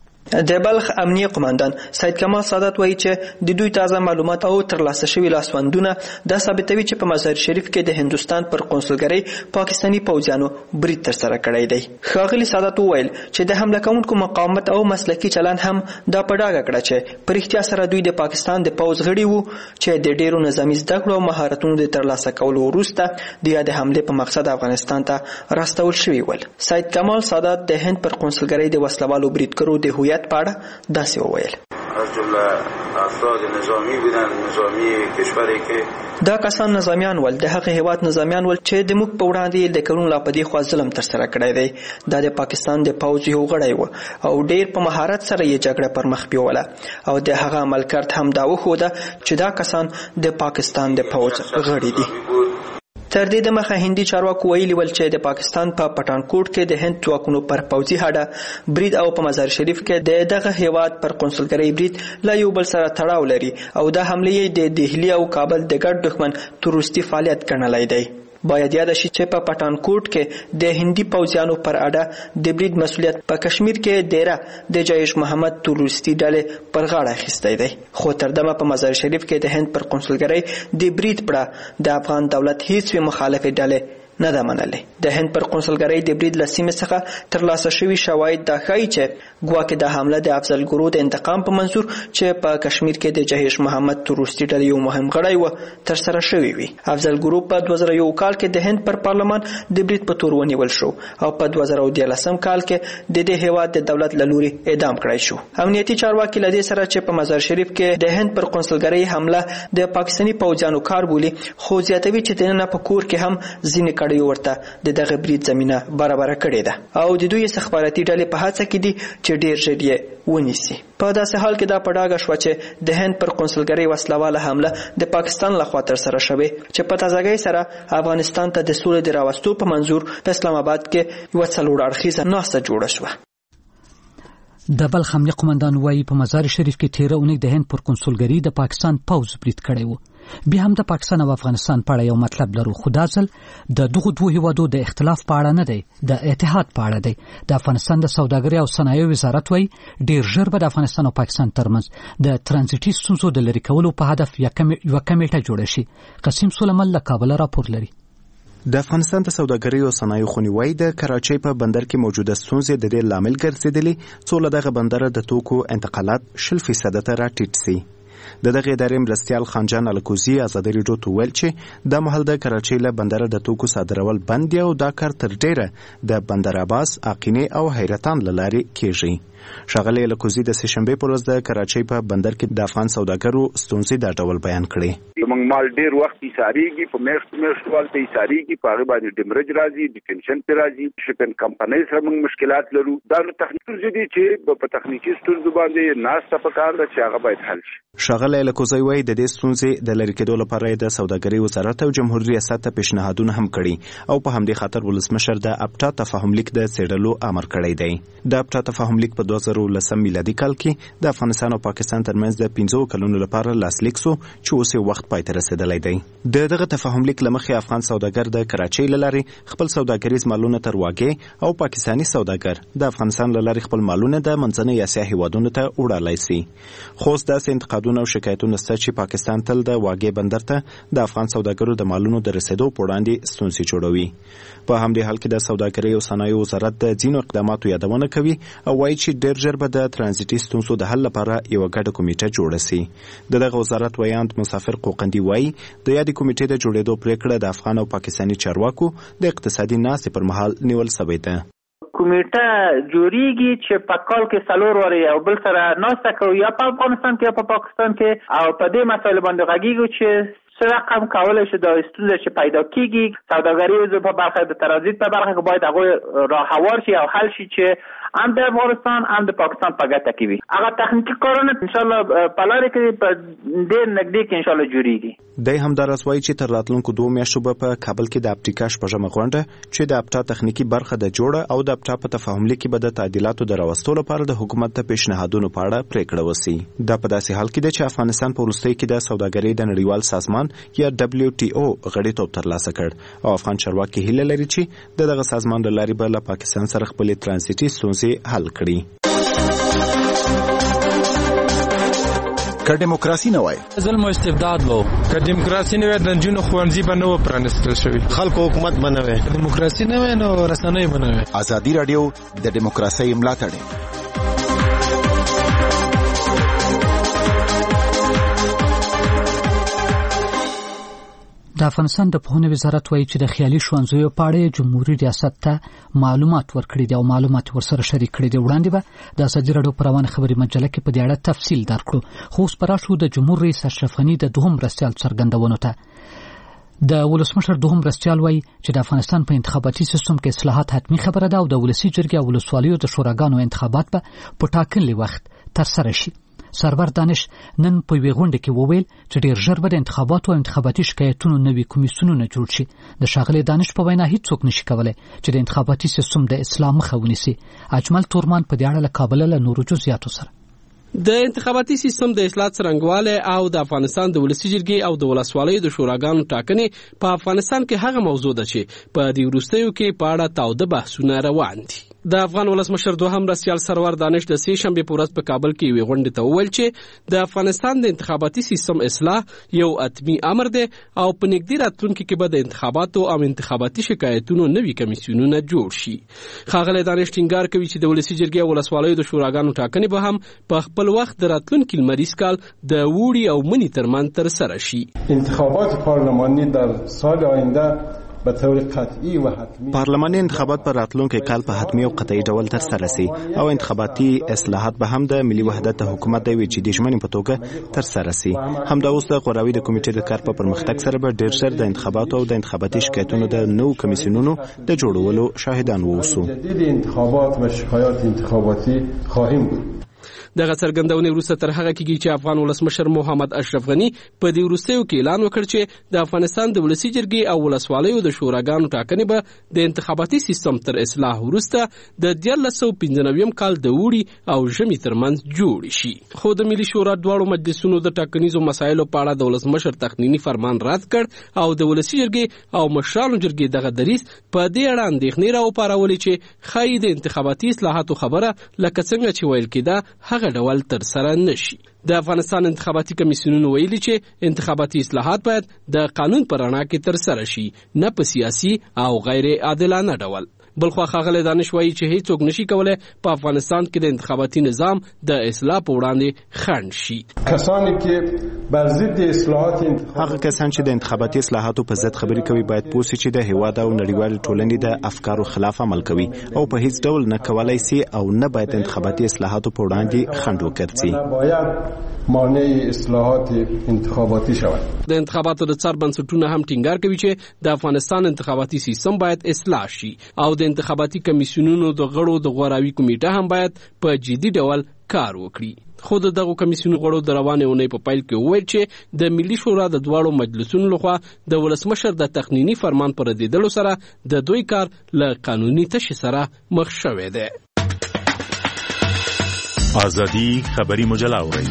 Speaker 11: د بلخ امنیه قومندان سید کمال سادات وایي چې د دوی تازه معلومات او ترلاسه شوي لاسوندونه دا ثابتوي چې په مزار شریف کې د هندوستان پر کنسولګرۍ پاکستاني پوځیانو برید ترسره کړی دی. ښاغلي سادات وویل چې د حمله کوونکو مقاومت او مسلکي چلند هم دا په ډاګه کړه چې په رښتیا سره دوی د پاکستان د پوځ غړي وو چې د ډیرو نظامي زده کړو او مهارتونو د ترلاسه کولو وروسته د یادې حملې په مقصد افغانستان ته راستول شوي ول. سید کمال سادات د هند پر کنسولګرۍ د وسلوالو بریدګرو د هویت پاړه داسې وویل.
Speaker 12: از جمله افراد نظامی بودن، نظامی کشوری که
Speaker 11: دا کسان نظامیان ول، د هغه هیواد نظامیان ول چې د موږ په وړاندې د کلونو لا په دې خوا ظلم ترسره کړی دی. دا د پاکستان د پوځ یو غړی و او ډیر په مهارت سره یې جګړه پر مخ بیوله او د هغه عملکرد هم دا وښوده چې دا کسان د پاکستان د پوځ غړي دي. تر دې دمخه هندي چارواکو ویلي ول چې د پاکستان په پټانکوټ کې د هند ځواکونو پر پوځي هډه برید او په مزار شریف کې د دغه هیواد پر کنسولګرۍ برید لا یو بل سره تړاو لري او دا حمله د دهلی او کابل د ګډ دښمن تروریستي فعالیت ګڼلی دی. باید یاد شي چې په پټانکوټ کې د هندي پوځیانو پر اډه د برید مسولیت په کشمیر کې ډیره د جیش محمد تروریستي ډلې پر غاړه اخیستی دی. خو تر دمه په مزار شریف کې د هند پر کنسولګرۍ د برید پړه د افغان دولت هیڅ مخالفې ډلې نه ده منلې. د هند پر کنسولګرۍ د برید له سیمې څخه ترلاسه شوي شواهد دا ښایي چې ګواکې د حمله د افضل ګرو د انتقام په منظور چې په کشمیر کې د جهیش محمد تروریستي ډلې یو مهم غړی و ترسره شوی وي. افضل ګرو په دوه زره یو کال کې د هند پر پارلمان د برید په تور ونیول شو او په دوه زره دیارلسم کال کې د دې هیواد د دولت له لوري اعدام کړی شو. امنیتي چارواکي له دې سره چې په مزار شریف کې د هند پر کنسولګرۍ حمله د پاکستاني پوځیانو کار بولي، خو زیاتوي چې دننه په کور کې هم ځینې کړیو ورته د دغه برید زمینه برابره کړې ده او د دوی استخباراتي ډلې په هڅه کې دي چې ډیر ژر یې ونیسي. په داسې حال کې دا په ډاګه شوه چې د هند پر کنسولګرۍ وسلواله حمله د پاکستان لخوا ترسره شوې چې په تازګۍ سره افغانستان ته د سولې د راوستو په منظور په اسلام آباد کې یوه څلور اړخیزه ناسته جوړه شوه.
Speaker 2: د بلخ امنیه قومندان وایي په مزار شریف کې تېره اونۍ د هند پر کنسولګرۍ د پاکستان پوځ برید کړی و. بیا هم د پاکستان او افغانستان په اړه یو مطلب لرو، خو دا ځل د دغو دوه هیوادو د اختلاف په اړه نه دی، د اتحاد په اړه دی. د افغانستان د سوداګرۍ او صنایعو وزارت وایي ډیر ژر به د افغانستان او پاکستان ترمنځ د ترانزیټي ستونزو د لرې کولو په هدف یوه کمیټه جوړه شي. قسیم سلیمان له کابل راپور لري.
Speaker 8: د افغانستان د سوداګرۍ او صنایعو خونیوي د کراچۍ په بندر کې موجوده ستونزې د دې لامل ګرځېدلې څو له دغه بندر د توکو انتقالات شل فیصده ته راټیټ سي. د دغه ادارې مرستیال خانجان الکوزي ازادي راډیو ته ویل چې د مهال د کراچۍ له بندر د توکو صادرول بند دی او دا کار تر ډیره د بندر عباس، عقینې او حیرتان له لارې کیږي. ښاغلی الکوزي د سهشنبې په ورځ د کراچۍ په بندر کې د افغان سوداګرو ستونزې دا ډول بیان کړې.
Speaker 13: زموږ مال ډېر وخت ایساریږي، په میاشتو میاشتو والته ایساریږي، په هغې باندې ډیمرج راځي، ډیټنشن پرې راځي، شپن کمپنۍ سره موږ مشکلات لرو. دا نو تخنیکي ستونزې دي چې په تخنیکي ستونزو باندې ناسته پکار ده چې هغه باید حل شي.
Speaker 8: ښاغلی الکوزي وایي د دې ستونزې د لرې کېدو لپاره یې د سوداګرۍ وزارت او جمهوري ریاست ته پیشنهادونه هم کړي او په همدې خاطر ولسمشر د اپټا تفاهم لیک د څېړلو امر کړی دی. د اپټا تفاهم لیک په دوه زره ولسم میلادي کال کې د افغانستان او پاکستان ترمنځ د پنځو کلونو لپاره لاسلیک سو چې اوس یې وخت پای ته رسېدلی دی. د دغه تفاهم لیک له مخې افغان سوداګر د کراچۍ له لارې خپل سوداګریز مالونه تر واګې او پاکستاني سوداګر د افغانستان له لارې خپل مالونه د منځنۍ اسیا هیوادونو ته وړلی سي. خو اوس داسې انتقادونه او شکایتونه شته چې پاکستان تل د واګې بندر ته د افغان سوداګرو د مالونو د رسېدو په وړاندې ستونزې جوړوي. په همدې حال کې د سوداګرۍ او صنایعو وزارت د ځینو اقداماتو یادونه کوي او وایي چې ډېر ژر به د ترانزیټي ستونزو د حل لپاره یوه ګډه کمیټه جوړه سي. د دغه وزارت ویاند مسافر قوقندي وایي د یادې کمیټې د جوړېدو پرېکړه د افغان او پاکستاني چارواکو د اقتصادي ناستې پر مهال نیول سوې ده.
Speaker 14: کمیټه جوړیږي چې په کال کې څلور وارې یو بل سره ناسته کوي، یا په افغانستان کې یا په پاکستان کې، او په دې مسایلو باندې غږیږو چې څه رقم کولی شي دا ستونزه چې پیدا کیږي سوداګري په برخه د ترانزیت په برخه کې باید هغوی راهوار شي او حل شي چې هم د افغانستان هم د پاکستان په ګټه کې وي. هغه تخنیکي کارونه انشاءالله په لارې کې په ډېر نږدې کې انشاءالله جوړیږي.
Speaker 8: دی همداراز وایي چې تر راتلونکو دوو میاشتو به په کابل کې د اپټیکا شپږمه غونډه چې د اپټا تخنیکي برخه د جوړه او د اپټا په تفاهم لیک کې به د تعدیلاتو د راوستلو لپاره د حکومت د پیشنهادونو په اړه پریکړه وشي. دا په داسې حال کې ده چې افغانستان په وروستیو کې د سوداګرۍ د نړیوال سازمان یا دبلیو ټي او غړیتوب ترلاسه کړ او افغان چارواکي هیله لري چې د دغه سازمان له لارې به له پاکستان سره خپلې ترانزیټي ستونزې حل کړي.
Speaker 3: که دیموکراسي نه وای
Speaker 15: ظلم او استبداد وو، که دیموکراسي نه وای د نجونو ښوونځي به نه و پرانیستل شوي،
Speaker 3: خلکو حکومت به نه وای،
Speaker 15: دیموکراسي نه وای نو رسنۍ به نه وای.
Speaker 3: ازادي راډیو د دیموکراسۍ ملاتړ.
Speaker 2: د افغانستان د پوهنې وزارت وایي چې د خیالي ښوونځیو په اړه جمهوري ریاست ته معلومات ورکړي دي او معلومات ورسره شریک کړي دي. وړاندې به د ازادي راډیو په روانه خبري مجله کې په دې اړه تفصیل درکړو، خو اوس به راشو د جمهور رئیس اشرف غني د دوهم مرستیال څرګندونو ته. د ولسمشر دوهم مرستیال وایي چې د افغانستان په انتخاباتي سیستم کې اصلاحات حتمي خبره ده او د ولسي جرګې او ولسوالیو د شوراګانو انتخابات به په ټاکلي وخت ترسره شي. سرور دانش نن په یوې غونډه کې وویل چې ډېر ژر به د انتخاباتو او انتخاباتي شکایتونو نوي کمیسیونونه جوړ شي. د ښاغلي دانش په وینا هیڅوک نشي کولی چې د انتخاباتي سیستم د اصلاح مخه ونیسي. اجمل تورمان په دې اړه له کابل له نورو جزئیاتو سره.
Speaker 16: د انتخاباتي سیستم د اصلاح څرنګوالی او د افغانستان د ولسي جرګې او د ولسوالیو د شوراګانو ټاکنې په افغانستان کې هغه موضوع ده چې په دې وروستیو کې په اړه تاوده بحثونه روان دي. د افغان ولسمشر دوهم مرستیال سرور دانش د سې شنبې په ورځ په کابل کې یوې غونډې ته وویل چې د افغانستان د انتخاباتي سیستم اصلاح یو حتمي امر دی او په نږدې راتلونکي کې به د انتخاباتو او انتخاباتي شکایتونو نوي کمیسیونونه جوړ شي. ښاغلی دانش ټینګار کوي چې د ولسي جرګې او ولسوالیو د شوراګانو ټاکنې به هم په خپل وخت د راتلونکي لمریز کال د وړي او مني ترمنځ ترسره شي.
Speaker 17: انتخابات پارلمانی در سال آینده به طور قطعی و حتمی
Speaker 8: پارلماني انتخابات په راتلونکي کال په حتمي او قطعي ډول ترسره سي او انتخاباتي اصلاحات به هم د ملي وحدت حکومت د یوې جدي ژمنې په توګه ترسره سي. همدا اوس د غوراوي د کمیټې د کار په پرمختګ سره به ډېر ژر د انتخاباتو او د انتخاباتي شکایتونو د نوو کمیسیونونو د جوړولو شاهدان ووسو.
Speaker 17: جدید انتخابات و شکایات انتخاباتی خواهیم بود.
Speaker 16: دغه څرګندونې وروسته تر هغه کېږي چې افغان ولسمشر محمد اشرف غني په دې وروستیو کې اعلان وکړ چې د افغانستان د ولسي جرګې او ولسوالیو د شوراګانو ټاکنې به د انتخاباتي سیستم تر اصلاح وروسته د دیارلس سوه پنځه نوي کال د وړي او ژمي ترمنځ جوړ شي. خو د ملي شورا دواړو مجلسونو د ټاکنیزو مسایلو په اړه د ولسمشر تقنیني فرمان رد کړ او د ولسي جرګې او مشرانو جرګې دغه دریځ په دې اړه اندېښنې راوپارولې چې ښایي د انتخاباتي اصلاحاتو خبره لکه څنګه چې ویل کېده هغه ډول تر سره نشي. د افغانستان انتخاباتي کمیسیونونو ویلي چې انتخاباتي اصلاحات باید د قانون پر رڼا کې تر سره شي، نه په سیاسي او غیر عادلانه ډول. بلخوا ښاغلی دانش وایي چې هیڅوک نشي کولای په افغانستان کې د انتخاباتي نظام د اصلاح په وړاندې خنډ شي.
Speaker 17: کسانی که بر ضد اصلاحات
Speaker 8: هغه کسان چې د انتخاباتي اصلاحاتو په ضد خبرې کوي باید پوه شي چې د هیواد او نړیوال ټولنې د افکارو خلاف عمل کوي او په هیڅ ډول نه کولای شي او نه باید انتخاباتي اصلاحاتو په وړاندې خنډ وکړي.
Speaker 17: باید مانع اصلاحات انتخاباتي شود.
Speaker 16: د انتخاباتو د څار بنسټونه هم ټینګار کوي چې د افغانستان انتخاباتي سیستم باید اصلاح شي او د انتخاباتي کمیسیونونو د غړو د غوراوي کمیټه هم باید په جدي ډول کار وکړي. خو دغه کمیسیون غړو د روانې اونۍ په پیل کې وویل چې د ملي شورا د دواړو مجلسونو لخوا د ولسمشر د تقنینی فرمان پر ردېدلو سره د دوی کار له قانوني تشې سره مخ شوی دی.
Speaker 18: ازادي خبري مجله اورئ.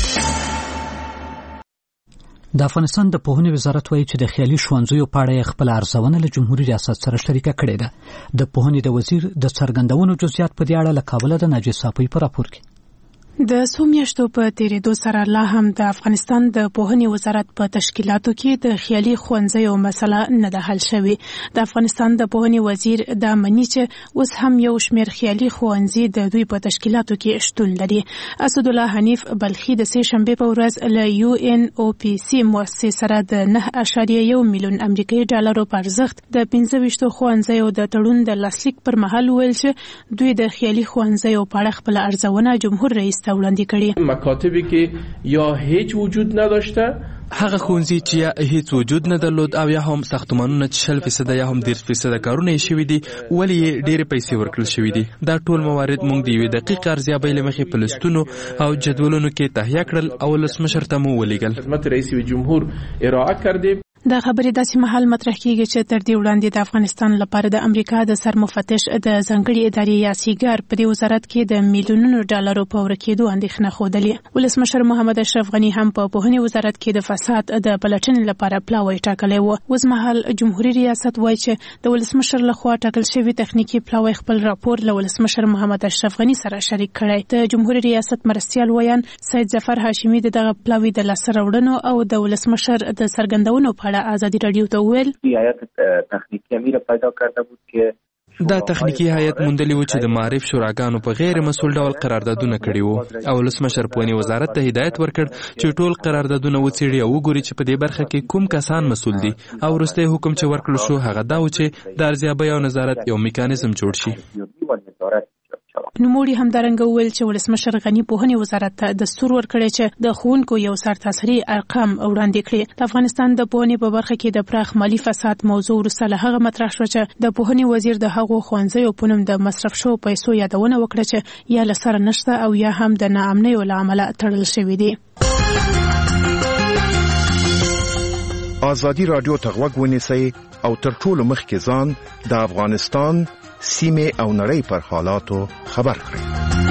Speaker 2: د افغانستان د پوهنې وزارت وایي چې د خیالي ښوونځیو په اړه خپل ارزونه له جمهوریت ریاست سره شریکه کړې ده. د پوهنې د وزیر د څرګندونو جزئیات په دې اړه له کابل د ناجیه صافی په راپور کې.
Speaker 19: د څو میاشتو په تیریدو سره لا هم د افغانستان د پوهنې وزارت په تشکیلاتو کې د خیالي ښوونځیو مسله نه ده حل شوې. د افغانستان د پوهنې وزیر دا مني چې اوس هم یو شمېر خیالي ښوونځي د دوی په تشکیلاتو کې شتون لري. اسد الله حنیف بلخي د سې شنبې په ورځ له یو ان او پی سي مؤسسې سره د نه اعشاریه یو میلیون امریکایي ډالرو په ارزښت د پنځه ویشتو ښوونځیو د تړون د لاسلیک پر مهال ویل چې دوی د خیالي ښوونځیو په اړه خپل ارزونه جمهور رئیس ته وړاندې کړي.
Speaker 5: مکاتبی که یا هیچ وجود نداشته،
Speaker 4: هغه ښوونځي چې یا هیڅ وجود نه درلود او یا هم ساختمانونه چې شل فیصده یا هم دېرش فیصده کارونه یې شوي دي ولې یې ډېرې پیسې ورکړل شوي دي. دا ټول موارد موږ د یوې دقیقې ارزیابۍ له مخې په لستونو او جدولونو کې تهیه کړل او ولسمشر ته مو ولیږل.
Speaker 5: خدمت رئیس جمهور ارائه کردیم.
Speaker 19: دا خبرې داسې مهال مطرح کیږي چې تر دې وړاندې د افغانستان لپاره د امریکا د سرمفتش د ځانګړي ادارې یا سیګار په دې وزارت کې د میلیونونو ډالرو په ورکېدو اندېښنه ښودلې. ولسمشر محمد اشرف غني هم په پوهنې وزارت کې د فساد د پلټنې لپاره پلاوی ټاکلی و. اوس مهال جمهوریت ریاست وایي چې د ولسمشر لخوا ټاکل شوی تخنیکي پلاوی خپل راپور له ولسمشر محمد اشرف غني سره شریک کړی. د جمهوریت ریاست مرستیال ویان سید ظفر هاشمي د دغه پلاوی د لاسته راوړنو او د ولسمشر د څرګندونو په اړه آزادي رادیو ته وویل.
Speaker 20: هیئت تخنیکی امیر پیدا کرده بود که
Speaker 4: دا تخنیکی هیئت موندلی و چې د معرف شوراګانو په غیر مسؤل ډول قراردادونه کړي وو او ولسمشر پوهنې وزارت ته هدایت ورکړ چې ټول قراردادونه وڅېړي او وګوري چې په دې برخه کې کوم کسان مسؤل دي او وروستی حکم چې ورکړل شو هغه دا و چې د ارزیابۍ او نظارت یو میکانیزم جوړ شي.
Speaker 19: نوموړي همدارنګه وویل چې ولسمشر غني پوهنې وزارت ته دستور ورکړی چې د ښوونکو یو سرتاسري ارقام وړاندې کړي. د افغانستان د پوهنې په برخه کې د پراخ مالي فساد موضوع وروسته له هغه مطرح شوه چې د پوهنې وزیر د هغو ښوونځیو په نوم د مصرف شوو پیسو یادونه وکړه چې یا له سره نشته او یا هم د ناامنیو له امله تړل شوي دي.
Speaker 3: ازادي رادیو ته غوږ ونیسئ او تر ټولو مخکې ځان د افغانستان سیمه او نړۍ پر حالاتو خبر کړئ.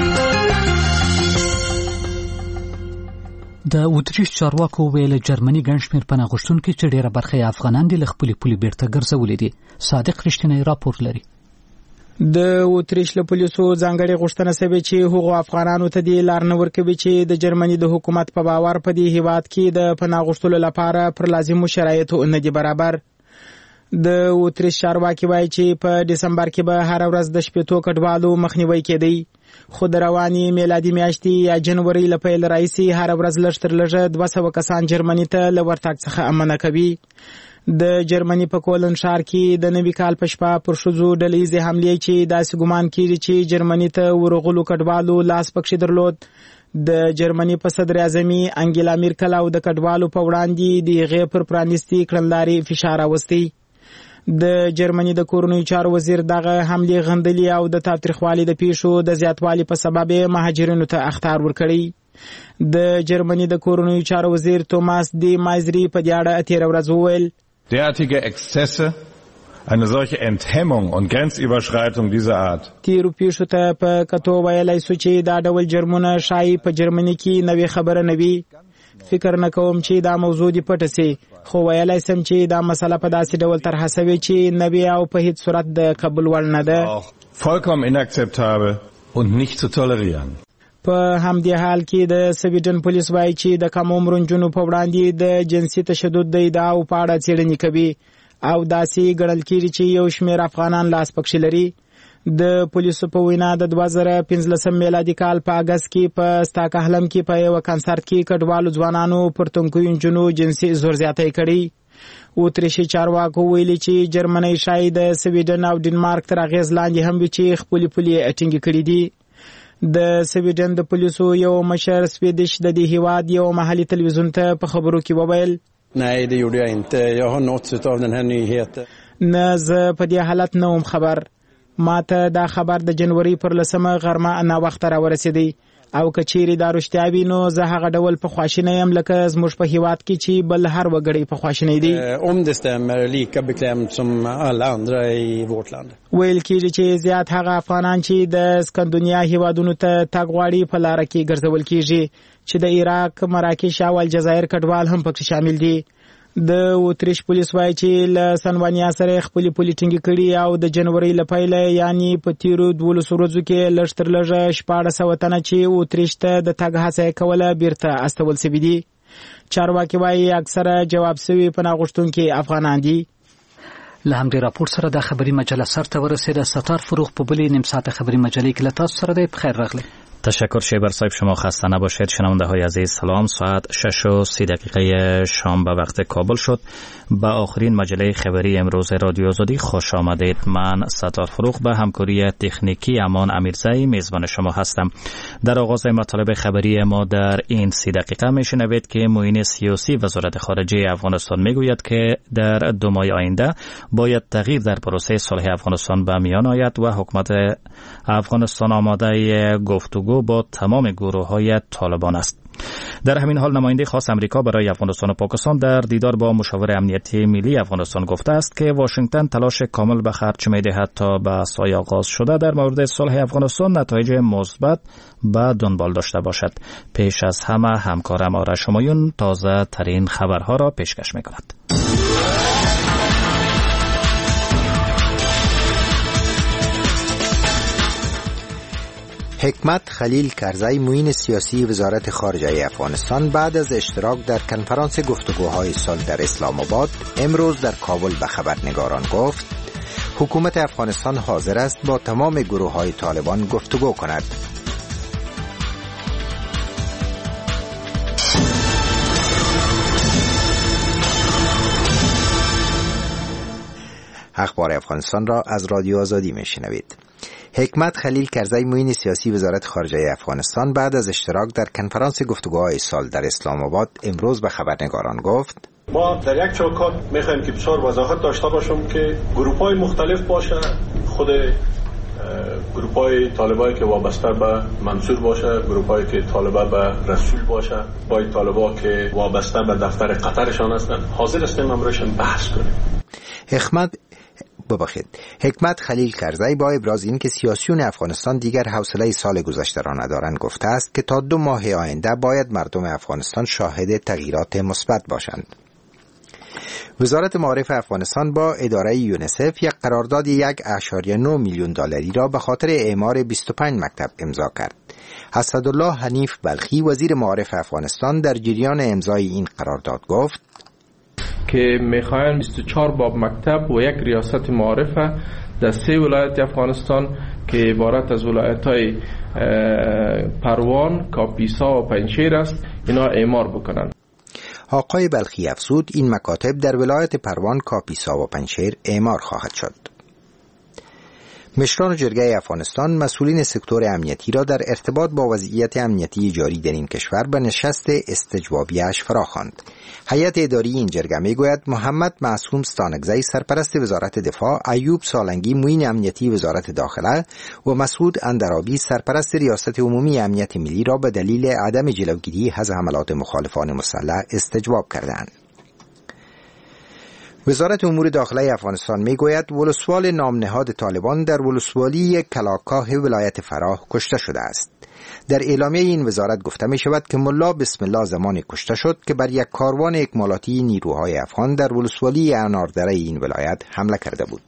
Speaker 2: د اتریش چارواکو ویل جرمني ګڼ شمېر پناه غوښتونکي چې ډېره برخه یې افغانان دي له خپلې پولې بیرته ګرځولي دي. صادق رښتینی راپور لري.
Speaker 9: د اتریش له پولیسو ځانګړې غوښتنه شوې چې هغو افغانانو ته دې لار نه ورکوي چې د جرمني د حکومت په باور په دې هیواد کې د پناه غوښتلو لپاره پر لازمو شرایطو نه دي برابر. د اتریش چارواکي وایي چې په دسمبر کې به هر ورځ د شپېتو کډوالو مخنیوي کېدی، خو د روانې میلادي میاشتې یا جنوري له پیل راهیسې هر ورځ لږ تر لږه دوه سوه کسان جرمني ته له ورتګ څخه امنه کوي. د جرمني په کولن ښار کې د نوي کال په شپه پر ښځو ډلهیزې حملې چې داسې ګمان کېږي چې جرمني ته ورغلو کډوالو لاس پکښې درلود. د جرمني په صدر اعظمي انګیلا میرکل او د کډوالو په وړاندې د هغې پر پرانیستي کړنلارې فشار راوستی. د جرمني د کورنیو چارو وزیر دغه حملې غندلي او د تاوتریخوالي د پیښو د زیاتوالي په سبب مهاجرینو ته اخطار ورکړی. د جرمني د کورنیو چارو وزیر توماس دی مایزری په دې اړه تېره ورځ وویل
Speaker 21: derartige Exzesse, eine solche Enthemmung und Grenzüberschreitung dieser Art.
Speaker 9: تیرو پیښو ته په کتو ویلی سو چې دا ډول جرمونه شایي په جرمني کې نوې خبره نه وي. فکر نه کوم چې دا موضوع دې پټه سي، خو ویلی سم چې دا مسله په داسې ډول طرحه سوې چې نوې او په هیڅ صورت د قبول وړ نه ده.
Speaker 21: Vollkommen inakzeptabel und nicht zu tolerieren.
Speaker 9: په همدې حال کې د سویډن پولیس وایي چې د کم عمرو نجونو په وړاندې د جنسي تشدد د ادعاو په اړه څېړنې کوي او داسې ګڼل کېږي چې یو شمېر افغانان لاس پکښې لري. د پولیسو په وینا د دوه زره پنځلسم میلادي کال په اگست کې په ستاکهلم کې په یو کنسرت کې کډوالو ځوانانو پر تنکو انجونو جنسي زور زیاتی کړی. اتریشي چارواکو ویلي چې جرمني شاید د سویډن او ډنمارک تر اغیز لاندې هم وي چې خپل پولي ټینګ کړي دي. د سویډن د پولیسو یو مشر سویډش د دې هیواد یو محلي تلویزیون ته په خبرو کې وویل
Speaker 1: Nej, det gjorde jag inte. Jag har nåtts av den här nyheten.
Speaker 9: نه زه په دې حالت نه وم خبر. ماته دا خبر د جنوري پر لسمه غرمه نه وخت را ورسېدی او کچېری دا رښتیا وي نو زه هغه ډول په خواشینه یم لکه زموږ په هیواد کې چې بل هر وګړی په خواشینه دی.
Speaker 1: Om det stämmer lika beklämt som alla andra i vårt land.
Speaker 9: ویل کېږي چې زیات هغه افغانان چې د سکندونیا هیوادونو ته تګ غواړي په لاره کې ګرځول کېږي چې د عراق، مراکش او الجزایر کډوال هم پکې شامل دي. د اتریش پولیس وایي چې له سنوانیا سره خپل پولي ټینګ کړي او د جنوري لپاره یعنی په تیرو دولسو ورځو کې لږ تر لږه شپاړس سوه تنه چې اتریش ته د تګ هڅه کوله بیرته استول سوي دي. چارواکي وایي اکثره جواب سوي پناه غوښتونکي افغانان دي.
Speaker 2: له همدې راپور سره د خبري مجله سرته ورسېده. ستار فروغ په بلې نیم ساعت خبري مجلې کې له تاسو سره دی. بخیر راغلی.
Speaker 22: تشکر شیبر صاحب، شما خسته نباشید. شنونده های عزیز سلام. ساعت شش و سی دقیقه شام به وقت کابل شد. با آخرین مجله خبری امروز رادیو آزادی خوش آمدید. من ستار فروغ به همکاری تکنیکی امان امیرزایی میزبان شما هستم. در آغاز مطالب خبری ما در این سی دقیقه میشنوید که معین سیاسی وزارت خارجه افغانستان میگوید که در دو ماه آینده باید تغییر در پروسه صلح افغانستان به میان آید و حکومت افغانستان آماده گفتگو با تمام گروه‌های طالبان است. در همین حال نماینده خاص امریکا برای افغانستان و پاکستان در دیدار با مشاور امنیتی ملی افغانستان گفته است که واشنگتن تلاش کامل به خرج می‌دهد تا بحث‌های آغاز شده در مورد صلح افغانستان نتایج مثبت به دنبال داشته باشد. پیش از همه همکارم آرش همایون تازه ترین خبرها را پیشکش می‌کند.
Speaker 23: حکمت خلیل کرزی معین سیاسی وزارت خارجه افغانستان بعد از اشتراک در کنفرانس گفتگوهای سال در اسلام آباد امروز در کابل به خبرنگاران گفت حکومت افغانستان حاضر است با تمام گروه‌های طالبان گفتگو کند. اخبار افغانستان را از رادیو آزادی میشنوید. حکمت خلیل کرزی معین سیاسی وزارت خارجه افغانستان بعد از اشتراک در کنفرانس گفتگوهای سال در اسلام آباد امروز به خبرنگاران گفت
Speaker 5: ما در یک چوکات میخوایم که بسیار وضاحت داشته باشم که گروه‌های مختلف باشه، خود گروه‌های طالبایی که وابسته به منصور باشه، گروه‌هایی که طالبا به رسول باشه، با طالبا که وابسته به دفتر قطرشان هستند، حاضر هستیم امروزشان بحث کنیم.
Speaker 23: حکمت ببخشید حکمت خلیل کرزی با ابراز این که سیاسیون افغانستان دیگر حوصله سال گذشته را ندارند گفته است که تا دو ماه آینده باید مردم افغانستان شاهد تغییرات مثبت باشند. وزارت معارف افغانستان با اداره یونیسف یک قرارداد یک و نه میلیون دلاری را به خاطر اعمار بیست و پنج مکتب امضا کرد. اسدالله حنیف بلخی وزیر معارف افغانستان در جریان امضای این قرارداد گفت
Speaker 24: که میخواین بیست و چهار باب مکتب و یک ریاست معارفه در سه ولایت افغانستان که عبارت از ولایت‌های پروان، کاپیسا و پنجشیر است اینا اعمار بکنند.
Speaker 23: آقای بلخی افزود این مکاتب در ولایت پروان، کاپیسا و پنجشیر اعمار خواهد شد. مشران جرگه افغانستان مسئولین سکتور امنیتی را در ارتباط با وضعیت امنیتی جاری در این کشور به نشست استجوابیش فراخواند. هیئت اداری این جرگه میگوید محمد معصوم ستانکزی سرپرست وزارت دفاع، ایوب سالنگی معین امنیتی وزارت داخله و مسعود اندرابی سرپرست ریاست عمومی امنیت ملی را به دلیل عدم جلوگیری از حملات مخالفان مسلح استجواب کردند. وزارت امور داخله افغانستان میگوید ولسوال نام نهاد طالبان در ولسوالی کلاکاه ولایت فراه کشته شده است. در اعلامیه این وزارت گفته می شود که ملا بسم الله زمانی کشته شد که بر یک کاروان اکمالاتی نیروهای افغان در ولسوالی اناردره این ولایت حمله کرده بود.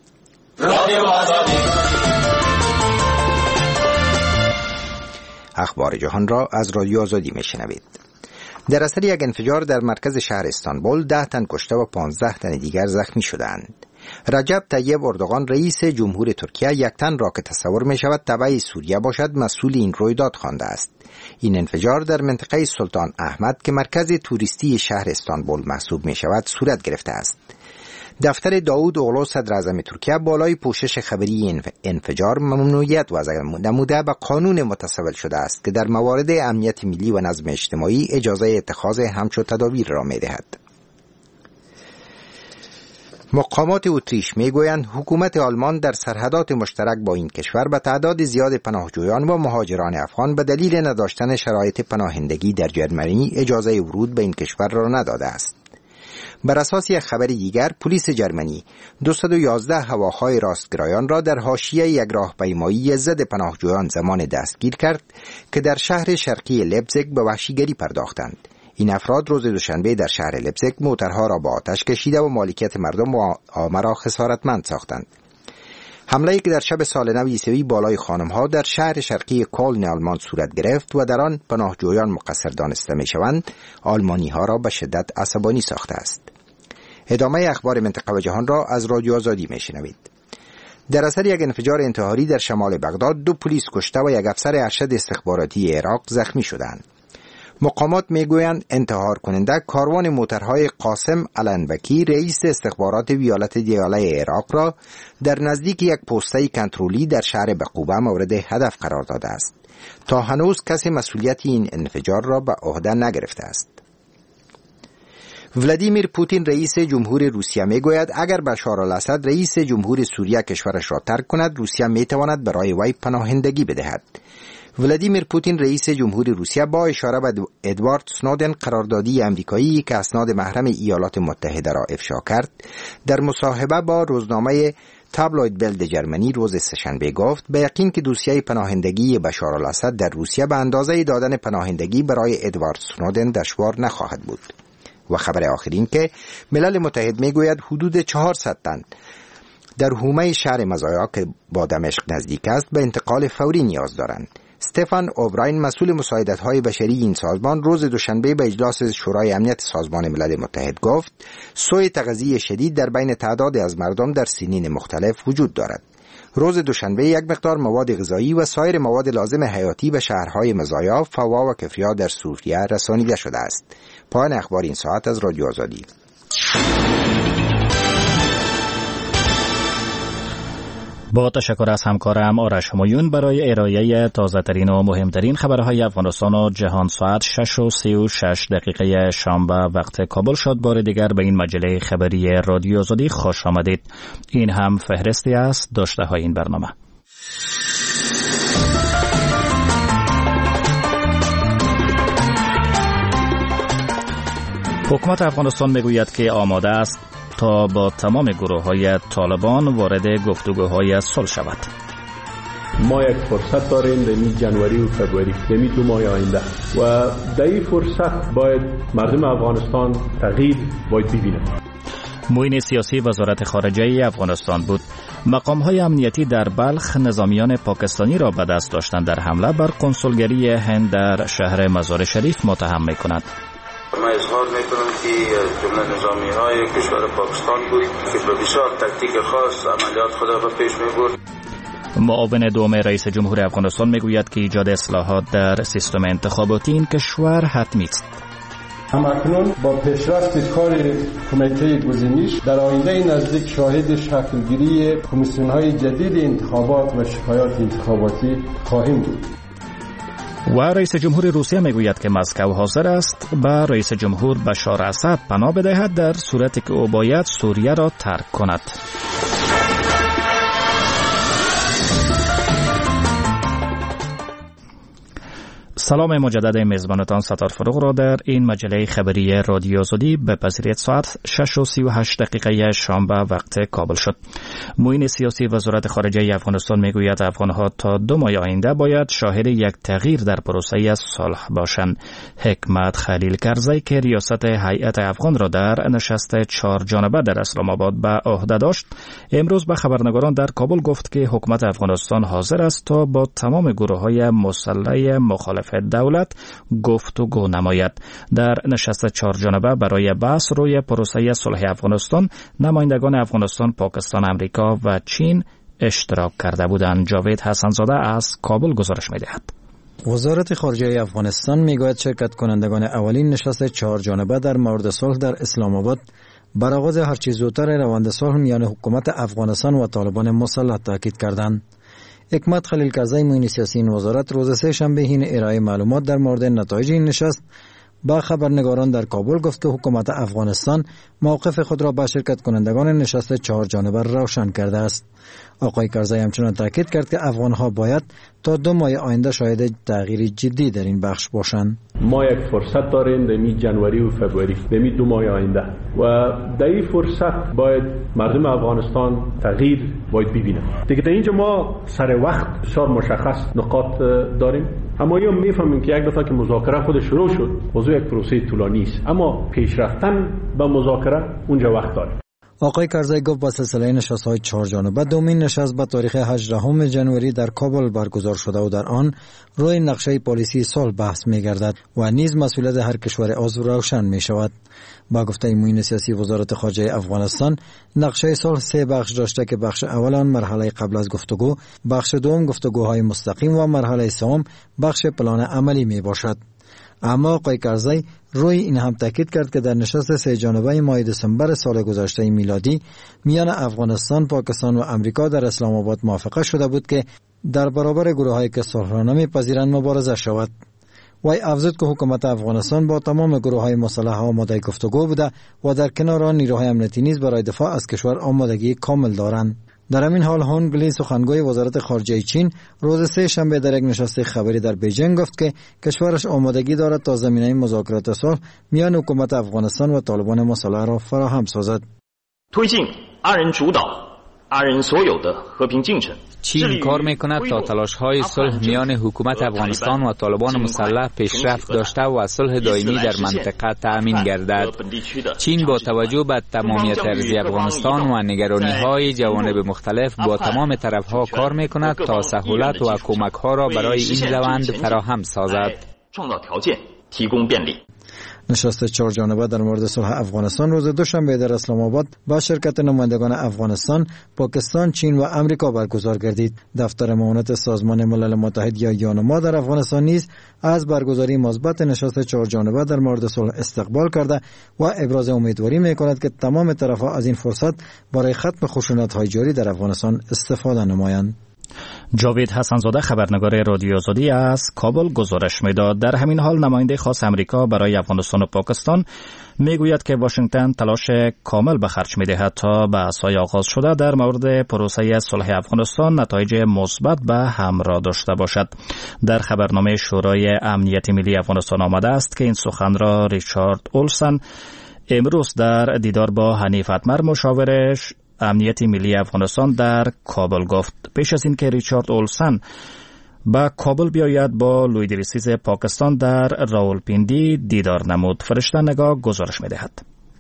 Speaker 23: اخبار جهان را از رادیو آزادی می شنوید. در اثر یک انفجار در مرکز شهر استانبول ده تن کشته و پانزده تن دیگر زخمی شدند. رجب طیب اردوغان رئیس جمهور ترکیه یک تن را که تصور می شود تبع سوریه باشد مسئول این رویداد خوانده است. این انفجار در منطقه سلطان احمد که مرکز توریستی شهر استانبول محسوب می شود صورت گرفته است. دفتر داوود اغلو صدر اعظم ترکیه بالای پوشش خبری انفجار ممنوعیت وضع نموده به قانون متصول شده است که در موارد امنیت ملی و نظم اجتماعی اجازه اتخاذ همچو تدابیر را می دهد. مقامات اتریش میگویند حکومت آلمان در سرحدات مشترک با این کشور به تعداد زیاد پناهجویان و مهاجران افغان به دلیل نداشتن شرایط پناهندگی در جرمنی اجازه ورود به این کشور را نداده است. بر اساس یک خبر دیگر، پلیس جرمنی دویست و یازده هواخواه راستگرایان را در حاشیه یک راهپیمایی ضد پناهجویان زمان دستگیر کرد که در شهر شرقی لپزیگ به وحشیگری پرداختند. این افراد روز دوشنبه در شهر لپزیگ موترها را با آتش کشیده و مالکیت مردم و عامه را خسارتمند ساختند. حمله‌ای که در شب سال نو عیسوی بالای خانم‌ها در شهر شرقی کلن آلمان صورت گرفت و در آن پناهجویان مقصر دانسته می‌شوند، آلمانی‌ها را به شدت عصبانی ساخته است. ادامه اخبار منطقه و جهان را از رادیو آزادی می‌شنوید. در اثر یک انفجار انتحاری در شمال بغداد دو پلیس کشته و یک افسر ارشد استخباراتی عراق زخمی شدند. مقامات میگویند انتحار کننده کاروان موترهای قاسم علنبکی رئیس استخبارات ویالت دیاله عراق را در نزدیک یک پوسته کنترلی در شهر بقوبه مورد هدف قرار داده است. تا هنوز کسی مسئولیت این انفجار را به عهده نگرفته است. ولادیمیر پوتین رئیس جمهور روسیه میگوید اگر بشار الاسد رئیس جمهور سوریه کشورش را ترک کند، روسیه میتواند برای وی پناهندگی بدهد. ولادیمیر پوتین رئیس جمهور روسیه با اشاره به ادوارد سنودن قراردادی امریکایی که اسناد محرم ایالات متحده را افشا کرد، در مصاحبه با روزنامه تابلوید بلد جرمنی روز سه‌شنبه گفت به یقین که دوسیه پناهندگی بشار الاسد در روسیه به اندازه دادن پناهندگی برای ادوارد سنودن دشوار نخواهد بود. و خبر آخرین که ملل متحد میگوید حدود چهارصد تن در حومه شهر مزایا که با دمشق نزدیک است به انتقال فوری نیاز دارند. استفان اوبراین مسئول مساعدت‌های بشری این سازمان روز دوشنبه به اجلاس شورای امنیت سازمان ملل متحد گفت سوء تغذیه شدید در بین تعدادی از مردم در سنین مختلف وجود دارد. روز دوشنبه یک مقدار مواد غذایی و سایر مواد لازم حیاتی به شهرهای مزایا، فوا و کفریا در سوریه رسانیده شده است. پایان اخبار این ساعت از رادیو آزادی.
Speaker 22: با تشکر از همکارم آرش همایون برای ارائه تازه ترین و مهمترین خبرهای افغانستان و جهان. ساعت شش و سی و شش دقیقه شنبه وقت کابل شد. بار دیگر به این مجله خبری رادیو آزادی خوش آمدید. این هم فهرستی است داشته های این برنامه. حکومت افغانستان میگوید که آماده است تا با تمام گروه‌های طالبان وارد گفتگوهای صلح شود.
Speaker 5: ما یک فرصت داریم در این جنوری و فروری، یعنی دو ماه آینده، و در این فرصت باید مردم افغانستان تغییر باید ببینند.
Speaker 22: معین سیاسی وزارت خارجه افغانستان بود. مقام‌های امنیتی در بلخ نظامیان پاکستانی را به دست داشتند در حمله بر کنسولگری هند در شهر مزار شریف متهم می‌کند.
Speaker 6: ما اظهار میکنم که جمله نظامی های کشور پاکستان بود که به بسیار تکتیک خاص عملیات خود را پیش میبرد.
Speaker 22: معاون دوم رئیس جمهور افغانستان میگوید که ایجاد اصلاحات در سیستم انتخاباتی این کشور حتمی است.
Speaker 17: همکنون با پیشرفت کار کمیته گزینش در آینده نزدیک شاهد شکلگیری کمیسیون‌های جدید انتخابات و شکایات انتخاباتی خواهیم بود.
Speaker 22: و رئیس جمهور روسیه میگوید که مسکو حاضر است به رئیس جمهور بشار اسد پناه بدهد در صورتی که او باید سوریه را ترک کند. سلام مجدد میزبانتان ستار فروغ را در این مجله خبری رادیو آزادی بپذیرید. ساعت شش و سی و هشت دقیقه شنبه وقت کابل شد. معین سیاسی وزارت خارجه افغانستان میگوید افغانها تا دو ماه آینده باید شاهد یک تغییر در پروسه صلح باشند. حکمت خلیل کرزی که ریاست هیئت افغان را در نشست چهار جانبه در اسلام آباد به عهده داشت، امروز به خبرنگاران در کابل گفت که حکومت افغانستان حاضر است تا با تمام گروه‌های مسلح مخالف دولت گفتگو نماید. در نشست چهار جانبه برای بحث روی پروسه صلح افغانستان نمایندگان افغانستان، پاکستان، امریکا و چین اشتراک کرده بودند. جاوید حسن‌زاده از کابل گزارش می‌دهد.
Speaker 1: وزارت خارجه افغانستان میگوید شرکت کنندگان اولین نشست چهار جانبه در مورد صلح در اسلام آباد بر آغاز هرچه زودتر روند صلح میان حکومت افغانستان و طالبان مسلح تاکید کردند. حکمت خلیل کرزی معین سیاسی این وزارت روز سه شنبه حین ارائه معلومات در مورد نتایج این نشست با خبرنگاران در کابل گفت که حکومت افغانستان موقف خود را با شرکت کنندگان نشست چهار جانبه روشن کرده است. آقای کرزی همچنان تاکید کرد که افغانها باید تا دو ماه آینده شاهد تغییر جدی در این بخش باشند.
Speaker 5: ما یک فرصت داریم در می جنوری و فوریه، در می دو ماه آینده و در این فرصت باید مردم افغانستان تغییر باید ببینن. دیگه در اینجا ما سر وقت بسیار مشخص نقاط داریم. اما یا میفهمیم که یک دفعه که مذاکره خود شروع شد موضوع یک پروسه طولانی است، اما پیش رفتن به مذاکره اونجا وقت داره.
Speaker 1: آقای کرزی گفت با سلسله نشست‌های چهار جانبه دومین نشست با تاریخ هجدهم جنوری در کابل برگزار شده و در آن روی نقشه پالیسی صلح بحث می‌گردد و نیز مسئولیت هر کشور عضو روشن می‌شود. با گفته معین سیاسی وزارت خارجه افغانستان، نقشه صلح سه بخش داشته که بخش اول آن مرحله قبل از گفتگو، بخش دوم گفتگوهای مستقیم و مرحله سوم بخش پلان عملی میباشد. اما آقای کرزی روی این هم تاکید کرد که در نشست سه جانبه ماه دسامبر سال گذشته میلادی میان افغانستان، پاکستان و امریکا در اسلام آباد موافقه شده بود که در برابر گروهایی که صلح را نمی‌پذیرند مبارزه شود. وی افزود که حکومت افغانستان با تمام گروه‌های مسلح آماده گفتگو بوده و در کنار آن نیروهای امنیتی نیز برای دفاع از کشور آمادگی کامل دارند. در همین حال هونگ لی سخنگوی وزارت خارجه چین روز سه شنبه در یک نشست خبری در بیجینگ گفت که کشورش آمادگی دارد تا زمینه مذاکرات صلح میان حکومت افغانستان و طالبان مسلح را فراهم سازد.
Speaker 7: چین کار میکند تا تلاش‌های صلح میان حکومت افغانستان و طالبان مسلح پیشرفت داشته و صلح دائمی در منطقه تأمین گردد. چین با توجه به تمامیت ارضی افغانستان و نگرانی‌های جوانب مختلف با تمام طرف‌ها کار میکند تا سهولت و کمک‌ها را برای این روند فراهم سازد.
Speaker 1: نشست چهار جانبه در مورد صلح افغانستان روز دوشنبه در اسلام آباد با شرکت نمایندگان افغانستان، پاکستان، چین و امریکا برگزار گردید. دفتر معاونت سازمان ملل متحد یا یانما در افغانستان نیز از برگزاری مثبت نشست چهار جانبه در مورد صلح استقبال کرده و ابراز امیدواری می‌کند که تمام طرف‌ها از این فرصت برای ختم خشونت‌های جاری در افغانستان استفاده نمایند.
Speaker 22: جاوید حسن‌زاده خبرنگار رادیو آزادی از کابل گزارش می‌داد. در همین حال نماینده خاص امریکا برای افغانستان و پاکستان میگوید که واشنگتن تلاش کامل به خرج می‌دهد تا بحث‌های آغاز شده در مورد پروسه صلح افغانستان نتایج مثبت به همراه داشته باشد. در خبرنامه شورای امنیت ملی افغانستان آمده است که این سخن را ریچارد اولسن امروز در دیدار با حنیف اتمر مشاورش امنیت ملی افغانستان در کابل گفت. پیش از این که ریچارد اولسن با کابل بیاید با لوید ریسیز پاکستان در راولپیندی دیدار نمود. فرشته نگاه گزارش می‌دهد.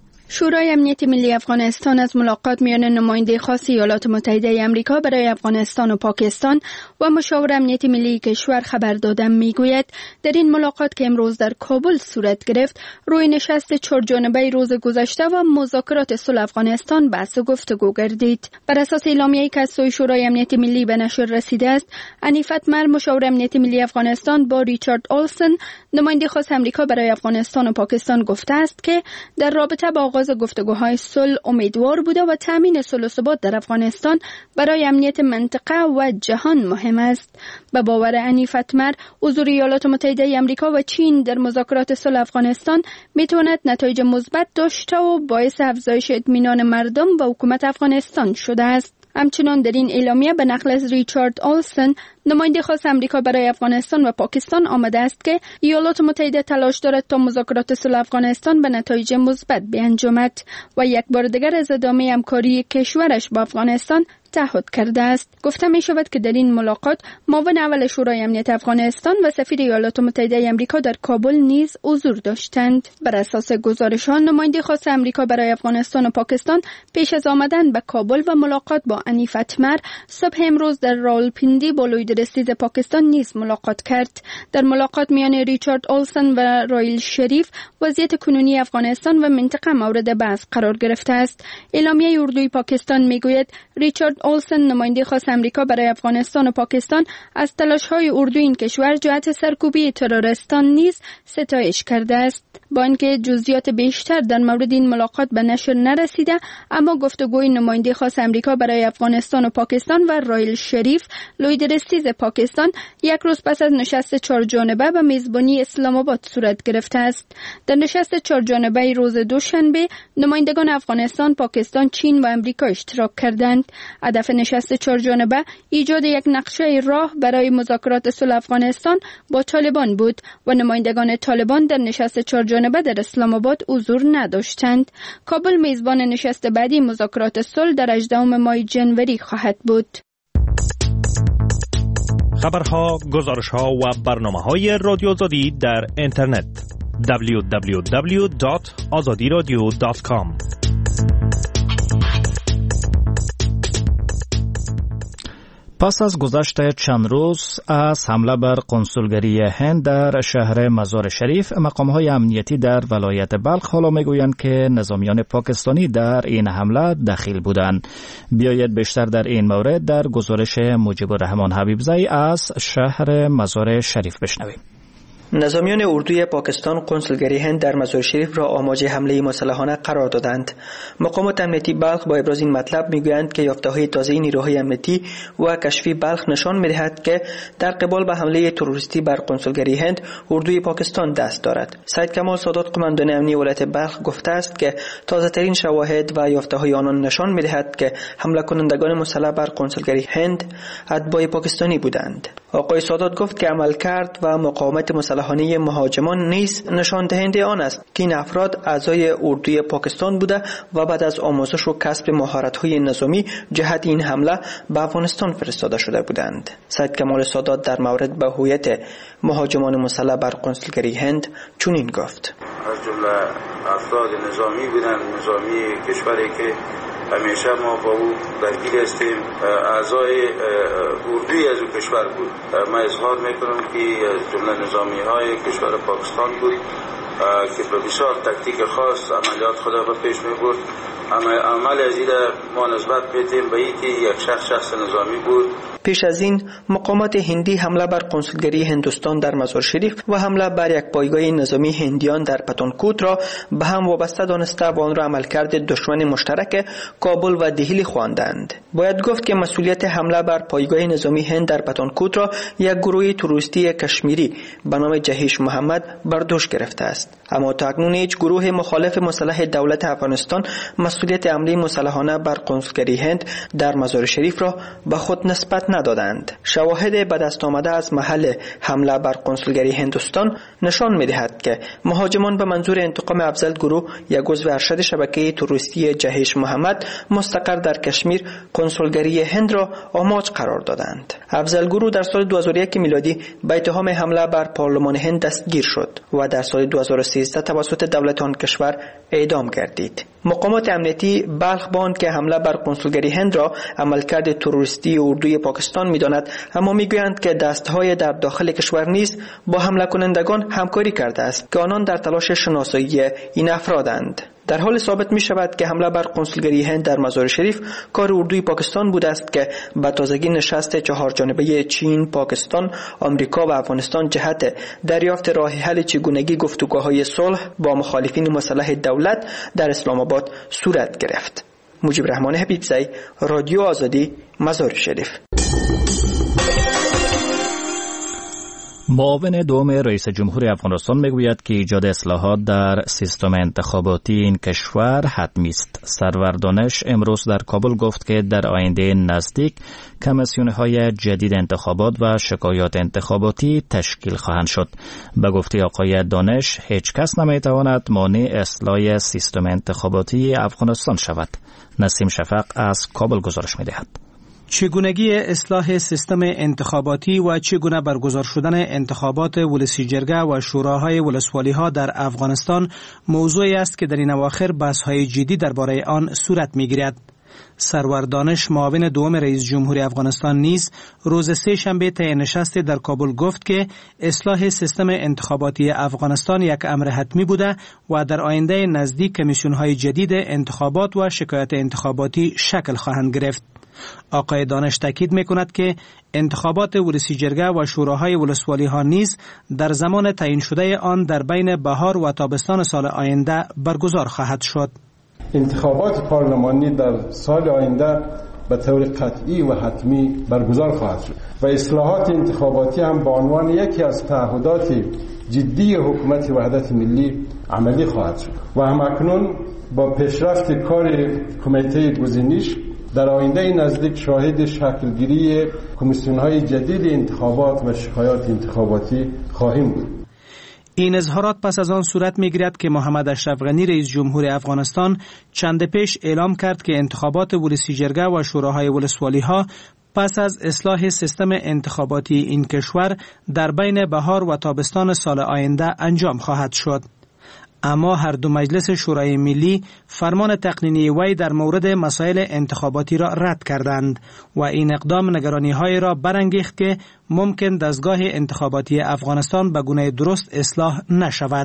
Speaker 10: شورای امنیت ملی افغانستان از ملاقات میان نماینده خاص ایالات متحده آمریکا برای افغانستان و پاکستان و مشاور امنیت ملی کشور خبر داده میگوید در این ملاقات که امروز در کابل صورت گرفت روی نشست چهار جانبه روز گذشته و مذاکرات صلح افغانستان بحث و گفتگو گردید. بر اساس اعلامیه‌ای که از سوی شورای امنیت ملی به نشر رسیده است، حنیف اتمر مشاور امنیت ملی افغانستان با ریچارد اولسن نماینده خاص آمریکا برای افغانستان و پاکستان گفته است که در رابطه با آغاز گفتگوهای صلح امیدوار بوده و تامین صلح و ثبات در افغانستان برای امنیت منطقه و جهان مهم است. به باور حنیف اتمر، حضور ایالات متحده آمریکا و چین در مذاکرات صلح افغانستان میتواند نتایج مثبت داشته و باعث افزایش اطمینان مردم و حکومت افغانستان شده است. همچنان در این اعلامیه به نقل از ریچارد اولسن نماینده خاص امریکا برای افغانستان و پاکستان آمده است که ایالات متحده تلاش دارد تا مذاکرات صلح افغانستان به نتایج مثبت بیانجامد و یک بار دیگر از ادامه همکاری کشورش با افغانستان تعهد کرده است. گفته می شود که در این ملاقات معاون اول شورای امنیت افغانستان و سفیر ایالات متحده آمریکا در کابل نیز حضور داشتند. بر اساس گزارش‌ها نماینده خاص آمریکا برای افغانستان و پاکستان پیش از آمدن به کابل و ملاقات با حنیف اتمر صبح امروز در راولپیندی با لوید لویدرستیز پاکستان نیز ملاقات کرد. در ملاقات میان ریچارد اولسن و رایل شریف وضعیت کنونی افغانستان و منطقه مورد بحث قرار گرفته است. اعلامیه اردوی پاکستان میگوید ریچارد اولسن نماینده خاص آمریکا برای افغانستان و پاکستان از تلاش‌های اردوی این کشور جهت سرکوبی تروریستان نیز ستایش کرده است. با اینکه جزئیات بیشتر در مورد این ملاقات به نشر نرسیده، اما گفتگوی نماینده خاص آمریکا برای افغانستان و پاکستان و رایل شریف لویدرستیز پاکستان یک روز پس از نشست چهار جانبه به میزبانی اسلام آباد صورت گرفته است. در نشست چهار جانبه روز دوشنبه نمایندگان افغانستان، پاکستان، چین و آمریکا اشتراک کردند. هدف نشست چهار جانبه ایجاد یک نقشه راه برای مذاکرات صلح افغانستان با طالبان بود و نمایندگان طالبان در نشست چهار جانبه در اسلام آباد حضور نداشتند. کابل میزبان نشست بعدی مذاکرات صلح در هجدهم ماه جنوری خواهد بود.
Speaker 11: خبرها، گزارش‌ها و برنامه‌های رادیو آزادی در اینترنت دبلیو دبلیو دبلیو دات آزادی رادیو دات کام.
Speaker 22: پس از گذشت چند روز از حمله بر کنسولگری هند در شهر مزار شریف، مقام‌های امنیتی در ولایت بلخ حالا میگویند که نظامیان پاکستانی در این حمله دخیل بودند. بیایید بیشتر در این مورد در گزارش مجیب الرحمن حبیبزی از شهر مزار شریف بشنویم.
Speaker 12: نظامیان اردوی پاکستان کنسولگری هند در مزار شریف را آماج حمله مسلحانه قرار دادند. مقامات امنیتی بلخ با ابراز این مطلب میگویند که یافته‌های تازه نیروهای امنیتی و کشفی بلخ نشان می‌دهد که در قبال به حمله تروریستی بر کنسولگری هند اردوی پاکستان دست دارد. سید کمال سادات قماندان امنی ولایت بلخ گفته است که تازه‌ترین شواهد و یافته‌های آنان نشان می‌دهد که حمله کنندگان مسلح بر کنسولگری هند اتباع پاکستانی بودند. آقای سادات گفت که عملکرد و مقاومت مسلحانه مهاجمان نیز نشان دهنده آن است که این افراد اعضای اردوی پاکستان بوده و بعد از آموزش و کسب مهارت‌های نظامی جهت این حمله به افغانستان فرستاده شده بودند. سید کمال سادات در مورد به هویت مهاجمان مسلح بر کنسولگری هند چنین گفت:
Speaker 6: از جمله افراد نظامی بودند، نظامی کشوری که همیشه ما با او درگیر هستیم، اعضای اردوی از او کشور بود. من اظهار میکنم که جمله نظامی های کشور پاکستان بود که به بسیار تکتیک خاص عملیات خدا به پیش می برد. عمل از این ما نسبت میدیم به اینکه یک شخص شخص نظامی بود.
Speaker 12: پیش از این مقامات هندی حمله بر کنسولگری هندوستان در مزار شریف و حمله بر یک پایگاه نظامی هندیان در پتانکوت را به هم وابسته دانسته و آن را عملکرد دشمن مشترک کابل و دهلی خواندند. باید گفت که مسئولیت حمله بر پایگاه نظامی هند در پتانکوت را یک گروه تروریستی کشمیری به نام جهیش محمد بر دوش گرفته است. اما تا اکنون هیچ گروه مخالف مسلح دولت افغانستان مسئولیت حمله مسلحانه بر کنسولگری هند در مزار شریف را به خود نسبت ندادند. شواهد به دست آمده از محل حمله بر کنسولگری هندوستان نشان می‌دهد که مهاجمان به منظور انتقام افضل گروه یک عضو ارشد شبکه تروریستی جهیش محمد مستقر در کشمیر کنسولگری هند را آماج قرار دادند. افضل گروه در سال دو هزار و یک میلادی به اتهام حمله بر پارلمان هند دستگیر شد و در سال دو هزار و سیزده توسط دولت آن کشور اعدام گردید. مقامات امنیتی بلخ باند که حمله بر کنسولگری هند را عملکرد تروریستی اردوی پاکستان می‌داند، اما می‌گویند که دستهای در داخل کشور نیز با حمله کنندگان همکاری کرده است که آنان در تلاش شناسایی این افرادند. در حال ثابت می شود که حمله بر کنسولگری هند در مزار شریف کار اردوی پاکستان بوده است که به تازگی نشست چهار جانبه چین، پاکستان، آمریکا و افغانستان جهت دریافت راه حل چگونگی گفتگوهای صلح با مخالفین مسلح دولت در اسلام آباد صورت گرفت. مجیب الرحمن حبیبزی، رادیو آزادی، مزار شریف.
Speaker 22: معاون دوم رئیس جمهور افغانستان میگوید که ایجاد اصلاحات در سیستم انتخاباتی این کشور حتمی است. سرور دانش امروز در کابل گفت که در آینده نزدیک کمیسیون‌های جدید انتخابات و شکایات انتخاباتی تشکیل خواهند شد. به گفته آقای دانش، هیچ کس نمیتواند مانع اصلاح سیستم انتخاباتی افغانستان شود. نسیم شفق از کابل گزارش می‌دهد.
Speaker 13: چگونگی اصلاح سیستم انتخاباتی و چگونه برگزار شدن انتخابات ولسی جرگه و شوراهای ولسوالی ها در افغانستان موضوعی است که در این اواخر بحث‌های جدی درباره آن صورت می‌گیرد. سرور دانش معاون دوم رئیس جمهور افغانستان نیز روز سه شنبه طی نشستی در کابل گفت که اصلاح سیستم انتخاباتی افغانستان یک امر حتمی بوده و در آینده نزدیک کمیسیون‌های جدید انتخابات و شکایت انتخاباتی شکل خواهند گرفت. آقای دانش تاکید می‌کند که انتخابات ولسی جرگه و شوراهای ولسوالی ها نیز در زمان تعیین شده آن در بین بهار و تابستان سال آینده برگزار خواهد شد.
Speaker 17: انتخابات پارلمانی در سال آینده به طور قطعی و حتمی برگزار خواهد شد و اصلاحات انتخاباتی هم به عنوان یکی از تعهدات جدی حکومت وحدت ملی عملی خواهد شد و همکنون با پیشرفت کار کمیته گزینش در آینده نزدیک شاهد شکلگیری کمیسیون‌های جدید انتخابات و شکایات انتخاباتی خواهیم بود.
Speaker 13: این اظهارات پس از آن صورت می‌گیرد که محمد اشرف غنی رئیس جمهور افغانستان چند پیش اعلام کرد که انتخابات ولسی جرگه و شوراهای ولسوالی ها پس از اصلاح سیستم انتخاباتی این کشور در بین بهار و تابستان سال آینده انجام خواهد شد. اما هر دو مجلس شورای ملی فرمان تقنینی وی در مورد مسائل انتخاباتی را رد کردند و این اقدام نگرانی‌های را برانگیخت که ممکن دستگاه انتخاباتی افغانستان به گونه درست اصلاح نشود.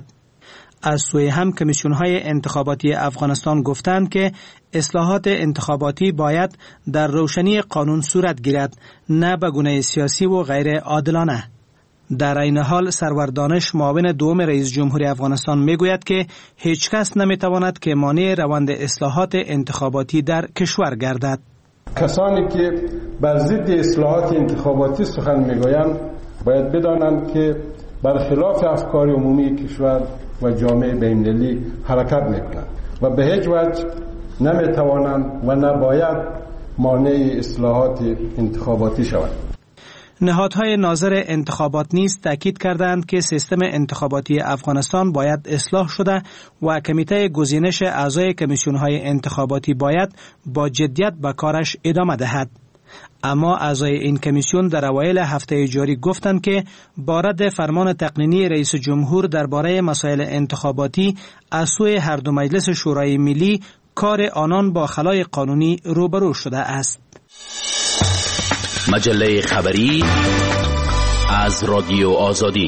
Speaker 13: از سوی هم کمیسیون‌های انتخاباتی افغانستان گفتند که اصلاحات انتخاباتی باید در روشنی قانون صورت گیرد، نه به گونه سیاسی و غیر عادلانه. در این حال سرور دانش معاون دوم رئیس جمهور افغانستان میگوید که هیچ کس نمیتواند که مانع روند اصلاحات انتخاباتی در کشور گردد.
Speaker 17: کسانی که بر ضد اصلاحات انتخاباتی سخن میگویند باید بدانند که برخلاف افکار عمومی کشور و جامعه بین‌المللی حرکت میکنند و به هیچ وجه نمیتوانند و نباید مانع اصلاحات انتخاباتی شوند.
Speaker 13: نهادهای ناظر انتخابات نیز تاکید کردند که سیستم انتخاباتی افغانستان باید اصلاح شده و کمیته گزینش اعضای کمیسیون‌های انتخاباتی باید با جدیت به کارش ادامه دهد. اما اعضای این کمیسیون در اوایل هفته جاری گفتند که با رد فرمان تقنینی رئیس جمهور درباره مسائل انتخاباتی از سوی هر دو مجلس شورای ملی کار آنان با خلای قانونی روبرو شده است.
Speaker 8: مجله خبری از رادیو آزادی.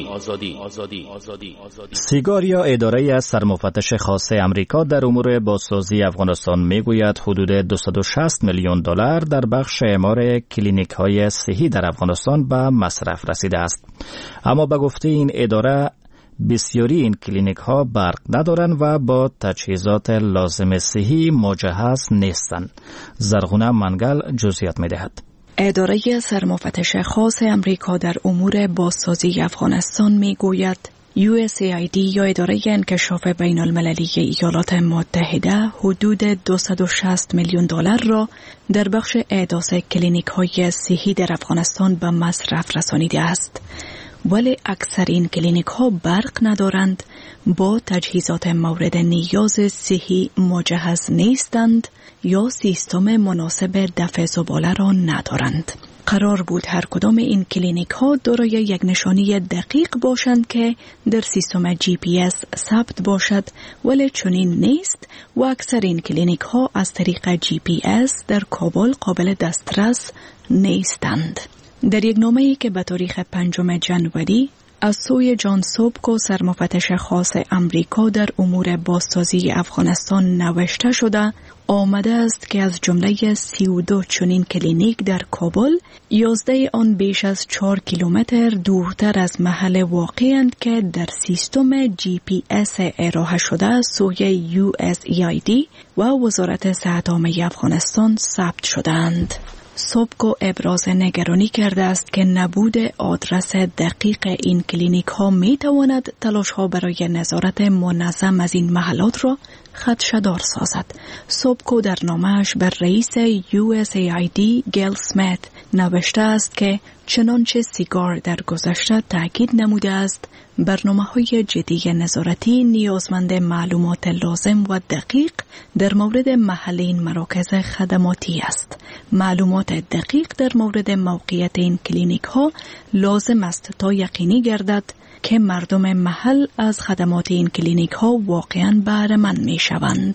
Speaker 22: سیگار یا اداره از سرمفتش خاص امریکا در امور بازسازی افغانستان میگوید حدود دویست و شصت میلیون دلار در بخش اعمار کلینیک های صحی در افغانستان به مصرف رسیده است. اما به گفته این اداره بسیاری این کلینیک ها برق ندارند و با تجهیزات لازم صحی مجهز نیستند. زرغونه منگل جزئیات می‌دهد.
Speaker 14: اداره سرمفتش خاص امریکا در امور بازسازی افغانستان میگوید یو اس ای آی دی یا اداره انکشاف بین المللی ایالات متحده حدود دویست و شصت میلیون دلار را در بخش احداث کلینیک های صحی در افغانستان به مصرف رسانیده است. ولی اکثر این کلینیک ها برق ندارند، با تجهیزات مورد نیاز صحی مجهز نیستند یا سیستم مناسب دفع زباله را ندارند. قرار بود هر کدام این کلینیک ها دارای یک نشانی دقیق باشند که در سیستم جی پی اس ثبت باشد، ولی چنین نیست و اکثر این کلینیک ها از طریق جی پی اس در کابل قابل دسترس نیستند. در یک نامه‌ای که به تاریخ پنجم ژانویه از سوی جان سوبکو سرمفتش خاص امریکا در امور بازسازی افغانستان نوشته شده آمده است که از جمله سی و دو چنین کلینیک در کابل، یازده آن بیش از چهار کیلومتر دورتر از محل واقعند که در سیستم جی پی اس ارائه شده سوی یو اس ای آی دی و وزارت صحت عامه افغانستان ثبت شدند. سوبکو ابراز نگرانی کرده است که نبود آدرس دقیق این کلینیک ها می تواند تلاش ها برای نظارت منظم از این محلات را خدشه‌دار سازد. سوبکو در نامه‌اش بر رئیس یو اس ای آی دی گیل سمیت نوشته است که چنانچه سیگار در گذشته تاکید نموده است، برنامه‌های جدی نظارتی نیازمند معلومات لازم و دقیق در مورد محل این مراکز خدماتی است. معلومات دقیق در مورد موقعیت این کلینیک ها لازم است تا یقینی گردد که مردم محل از خدمات این کلینیک ها واقعاً بهره مند می شوند.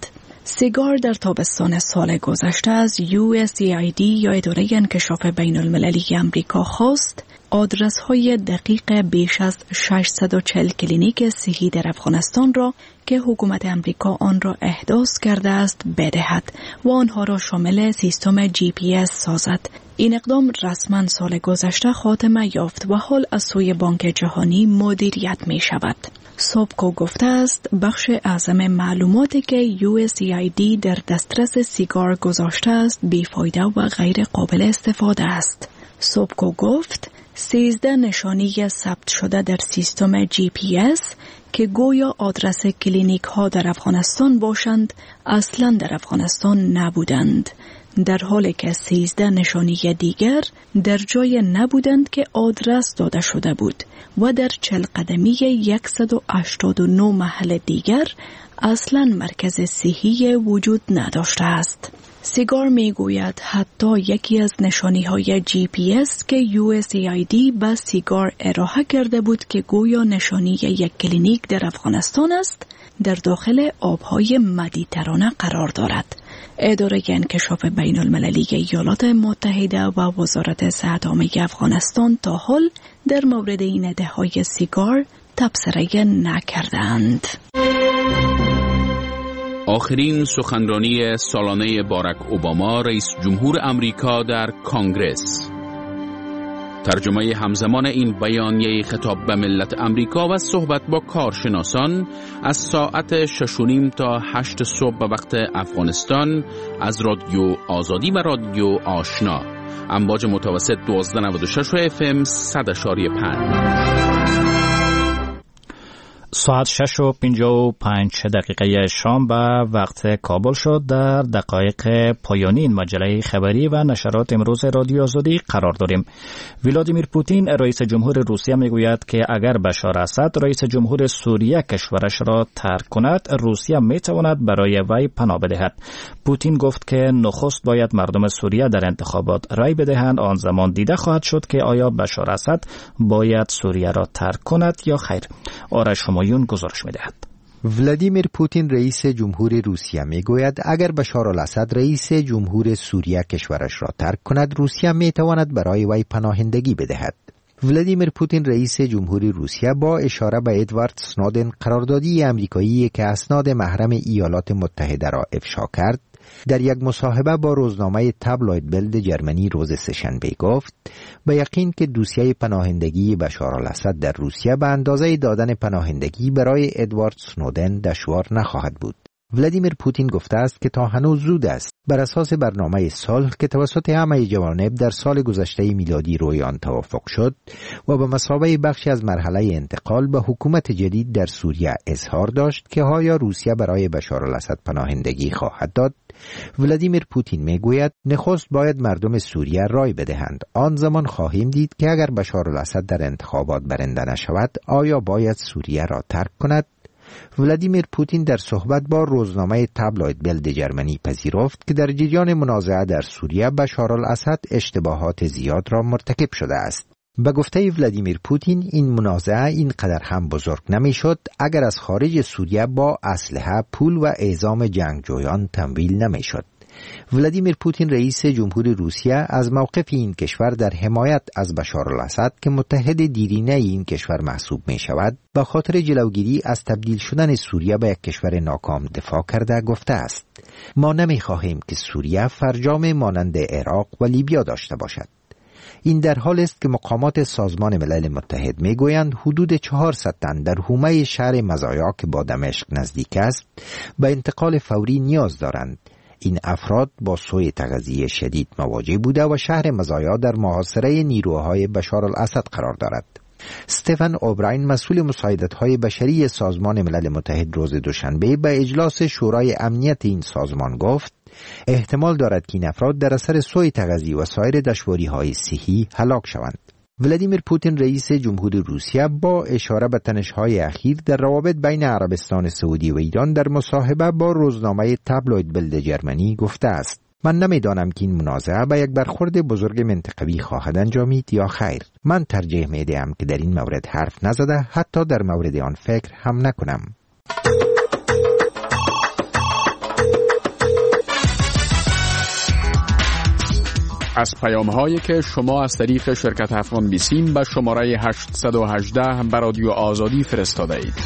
Speaker 14: سیگار در تابستان سال گذشته از یو اس ای آی دی یا اداره انکشاف بین المللی امریکا خواست آدرس های دقیق بیش از ششصد و چهل کلینیک صحی در افغانستان را که حکومت امریکا آن را احداث کرده است بدهد و آنها را شامل سیستم جی پی اس سازد. این اقدام رسما سال گذشته خاتمه یافت و حال از سوی بانک جهانی مدیریت می شود. سابکو گفته است بخش اعظم معلوماتی که یو اس ای آی دی در دسترس سیگار گذاشته است بیفایده و غیر قابل استفاده است. سابکو گفت سیزده نشانی ثبت شده در سیستم جی پی اس که گویا آدرس کلینیک ها در افغانستان باشند اصلا در افغانستان نبودند، در حالی که سیزده نشانی دیگر در جای نبودند که آدرس داده شده بود و در چهل قدمی صد و هشتاد و نه محل دیگر اصلا مرکز صحی وجود نداشته است. سیگار می گوید حتی یکی از نشانی های جی پی اس که یو اس ای آی دی به سیگار ارائه کرده بود که گویا نشانی یک کلینیک در افغانستان است در داخل آبهای مدیترانه قرار دارد. اداره انکشاف بین المللی ایالات متحده و وزارت صحت عامه افغانستان تا حال در مورد این ادعای سیگار تبصره نکردند.
Speaker 8: آخرین سخنرانی سالانه باراک اوباما رئیس جمهور امریکا در کانگرس. ترجمه همزمان این بیانیه خطاب به ملت امریکا و صحبت با کارشناسان از ساعت شش و نیم تا هشت صبح به وقت افغانستان از رادیو آزادی و رادیو آشنا، امواج متوسط دوازده نود و شش و اف ام صد اشاری پنج.
Speaker 22: ساعت شش و پنجاه و پنج دقیقه شام به وقت کابل شد. در دقایق پایانی این مجله خبری و نشرات امروز رادیو آزادی قرار داریم. ولادیمیر پوتین رئیس جمهور روسیه میگوید که اگر بشار اسد رئیس جمهور سوریه کشورش را ترک کند، روسیه میتواند برای وی پناه بدهد. پوتین گفت که نخست باید مردم سوریه در انتخابات رای بدهند، آن زمان دیده خواهد شد که آیا بشار اسد باید سوریه را ترک کند یا خیر. آرش همایون گزارش می‌دهد.
Speaker 23: ولادیمیر پوتین رئیس جمهور روسیه میگوید اگر بشار الاسد رئیس جمهور سوریه کشورش را ترک کند، روسیه میتواند برای وی پناهندگی بدهد. ولادیمیر پوتین رئیس جمهور روسیه با اشاره به ادوارد سنودن، قراردادی آمریکایی که اسناد محرم ایالات متحده را افشا کرد، در یک مصاحبه با روزنامه تابلوید بلد جرمنی روز سه‌شنبه گفت به یقین که دوسیه پناهندگی بشار الاسد در روسیه به اندازه دادن پناهندگی برای ادوارد سنودن دشوار نخواهد بود. ولادیمیر پوتین گفته است که تا هنوز زود است. بر اساس برنامه صلح که توسط همه جوانب در سال گذشته میلادی روی آن توافق شد و به مثابه بخشی از مرحله انتقال به حکومت جدید در سوریه اظهار داشت که آیا روسیه برای بشار الاسد پناهندگی خواهد داد، ولادیمیر پوتین میگوید نخست باید مردم سوریه رای بدهند، آن زمان خواهیم دید که اگر بشار الاسد در انتخابات برنده نشود آیا باید سوریه را ترک کند. ولادیمیر پوتین در صحبت با روزنامه تابلوید بلد جرمنی پذیرفت که در جریان منازعه در سوریه بشار الاسد اشتباهات زیاد را مرتکب شده است. به گفته ولادیمیر پوتین این منازعه اینقدر هم بزرگ نمیشد اگر از خارج سوریه با اسلحه، پول و اعزام جنگجویان تمویل نمیشد. ولادیمیر پوتین رئیس جمهور روسیه از موقف این کشور در حمایت از بشار الاسد که متحد دیرینه این کشور محسوب می شود به خاطر جلوگیری از تبدیل شدن سوریه به یک کشور ناکام دفاع کرده گفته است ما نمی خواهیم که سوریه فرجام مانند عراق و لیبیا داشته باشد. این در حال است که مقامات سازمان ملل متحد میگویند حدود چهارصد تن در حومه شهر مزایا که با دمشق نزدیک است به انتقال فوری نیاز دارند. این افراد با سوء تغذیه شدید مواجه بوده و شهر مزایا در محاصره نیروهای بشار الاسد قرار دارد. استفن اوبراین مسئول مساعدت‌های بشری سازمان ملل متحد روز دوشنبه به اجلاس شورای امنیت این سازمان گفت احتمال دارد که این افراد در اثر سوء تغذیه و سایر دشواری‌های صحی هلاک شوند. ولادیمیر پوتین رئیس جمهور روسیه با اشاره به تنش‌های اخیر در روابط بین عربستان سعودی و ایران در مصاحبه با روزنامه تابلوید بلد جرمنی گفته است من نمیدانم که این منازعه به یک برخورد بزرگ منطقوی خواهد انجامید یا خیر. من ترجیح میدهم که در این مورد حرف نزده، حتی در مورد آن فکر هم نکنم.
Speaker 8: از پیام هایی که شما از طریق شرکت افغان بیسیم به شماره هشت یک هشت به رادیو آزادی فرستاده اید.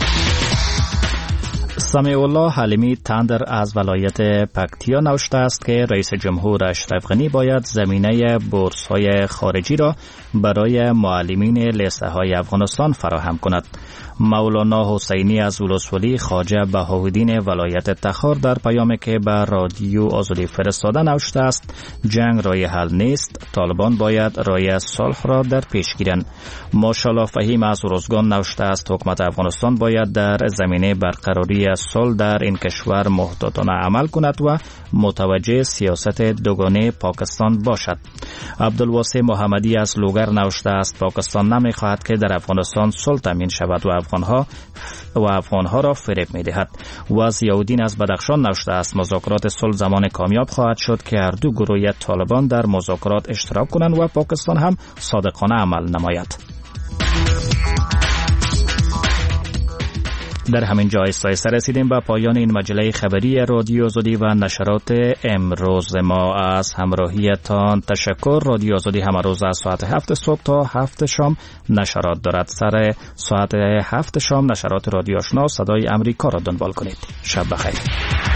Speaker 22: سمیع الله حلیمی تندر از ولایت پکتیا نوشته است که رئیس جمهور اشرف غنی باید زمینه بورس های خارجی را برای معلمین لیسه های افغانستان فراهم کند. مولانا حسینی از ولسوالی خواجه بهاءالدین ولایت تخار در پیامی که به رادیو آزادی فرستاده نوشته است جنگ رای حل نیست، طالبان باید رای صلح را در پیش گیرند. ماشاءالله فهیم از روزگان نوشته است حکومت افغانستان باید در زمینه برقراری صلح در این کشور محتاطانه عمل کند و متوجه سیاست دوگانه پاکستان باشد. عبدالواسع محمدی از لوگر نوشته است پاکستان نمیخواهد که در افغانستان صلح تامین شود و افغانها و افغانها را فریب میدهد. و ضیاءالدین از بدخشان نوشته است مذاکرات صلح زمان کامیاب خواهد شد که هر دو گروه طالبان در مذاکرات اشتراک کنند و پاکستان هم صادقانه عمل نماید. در همین جا ایسته رسیدیم به پایان این مجله خبری رادیو آزادی و نشرات امروز ما. از همراهیتان تشکر. رادیو آزادی همه روز از ساعت هفت صبح تا هفت شام نشرات دارد. سر ساعت هفت شام نشرات رادیو آشنا صدای امریکا را دنبال کنید. شب بخیر.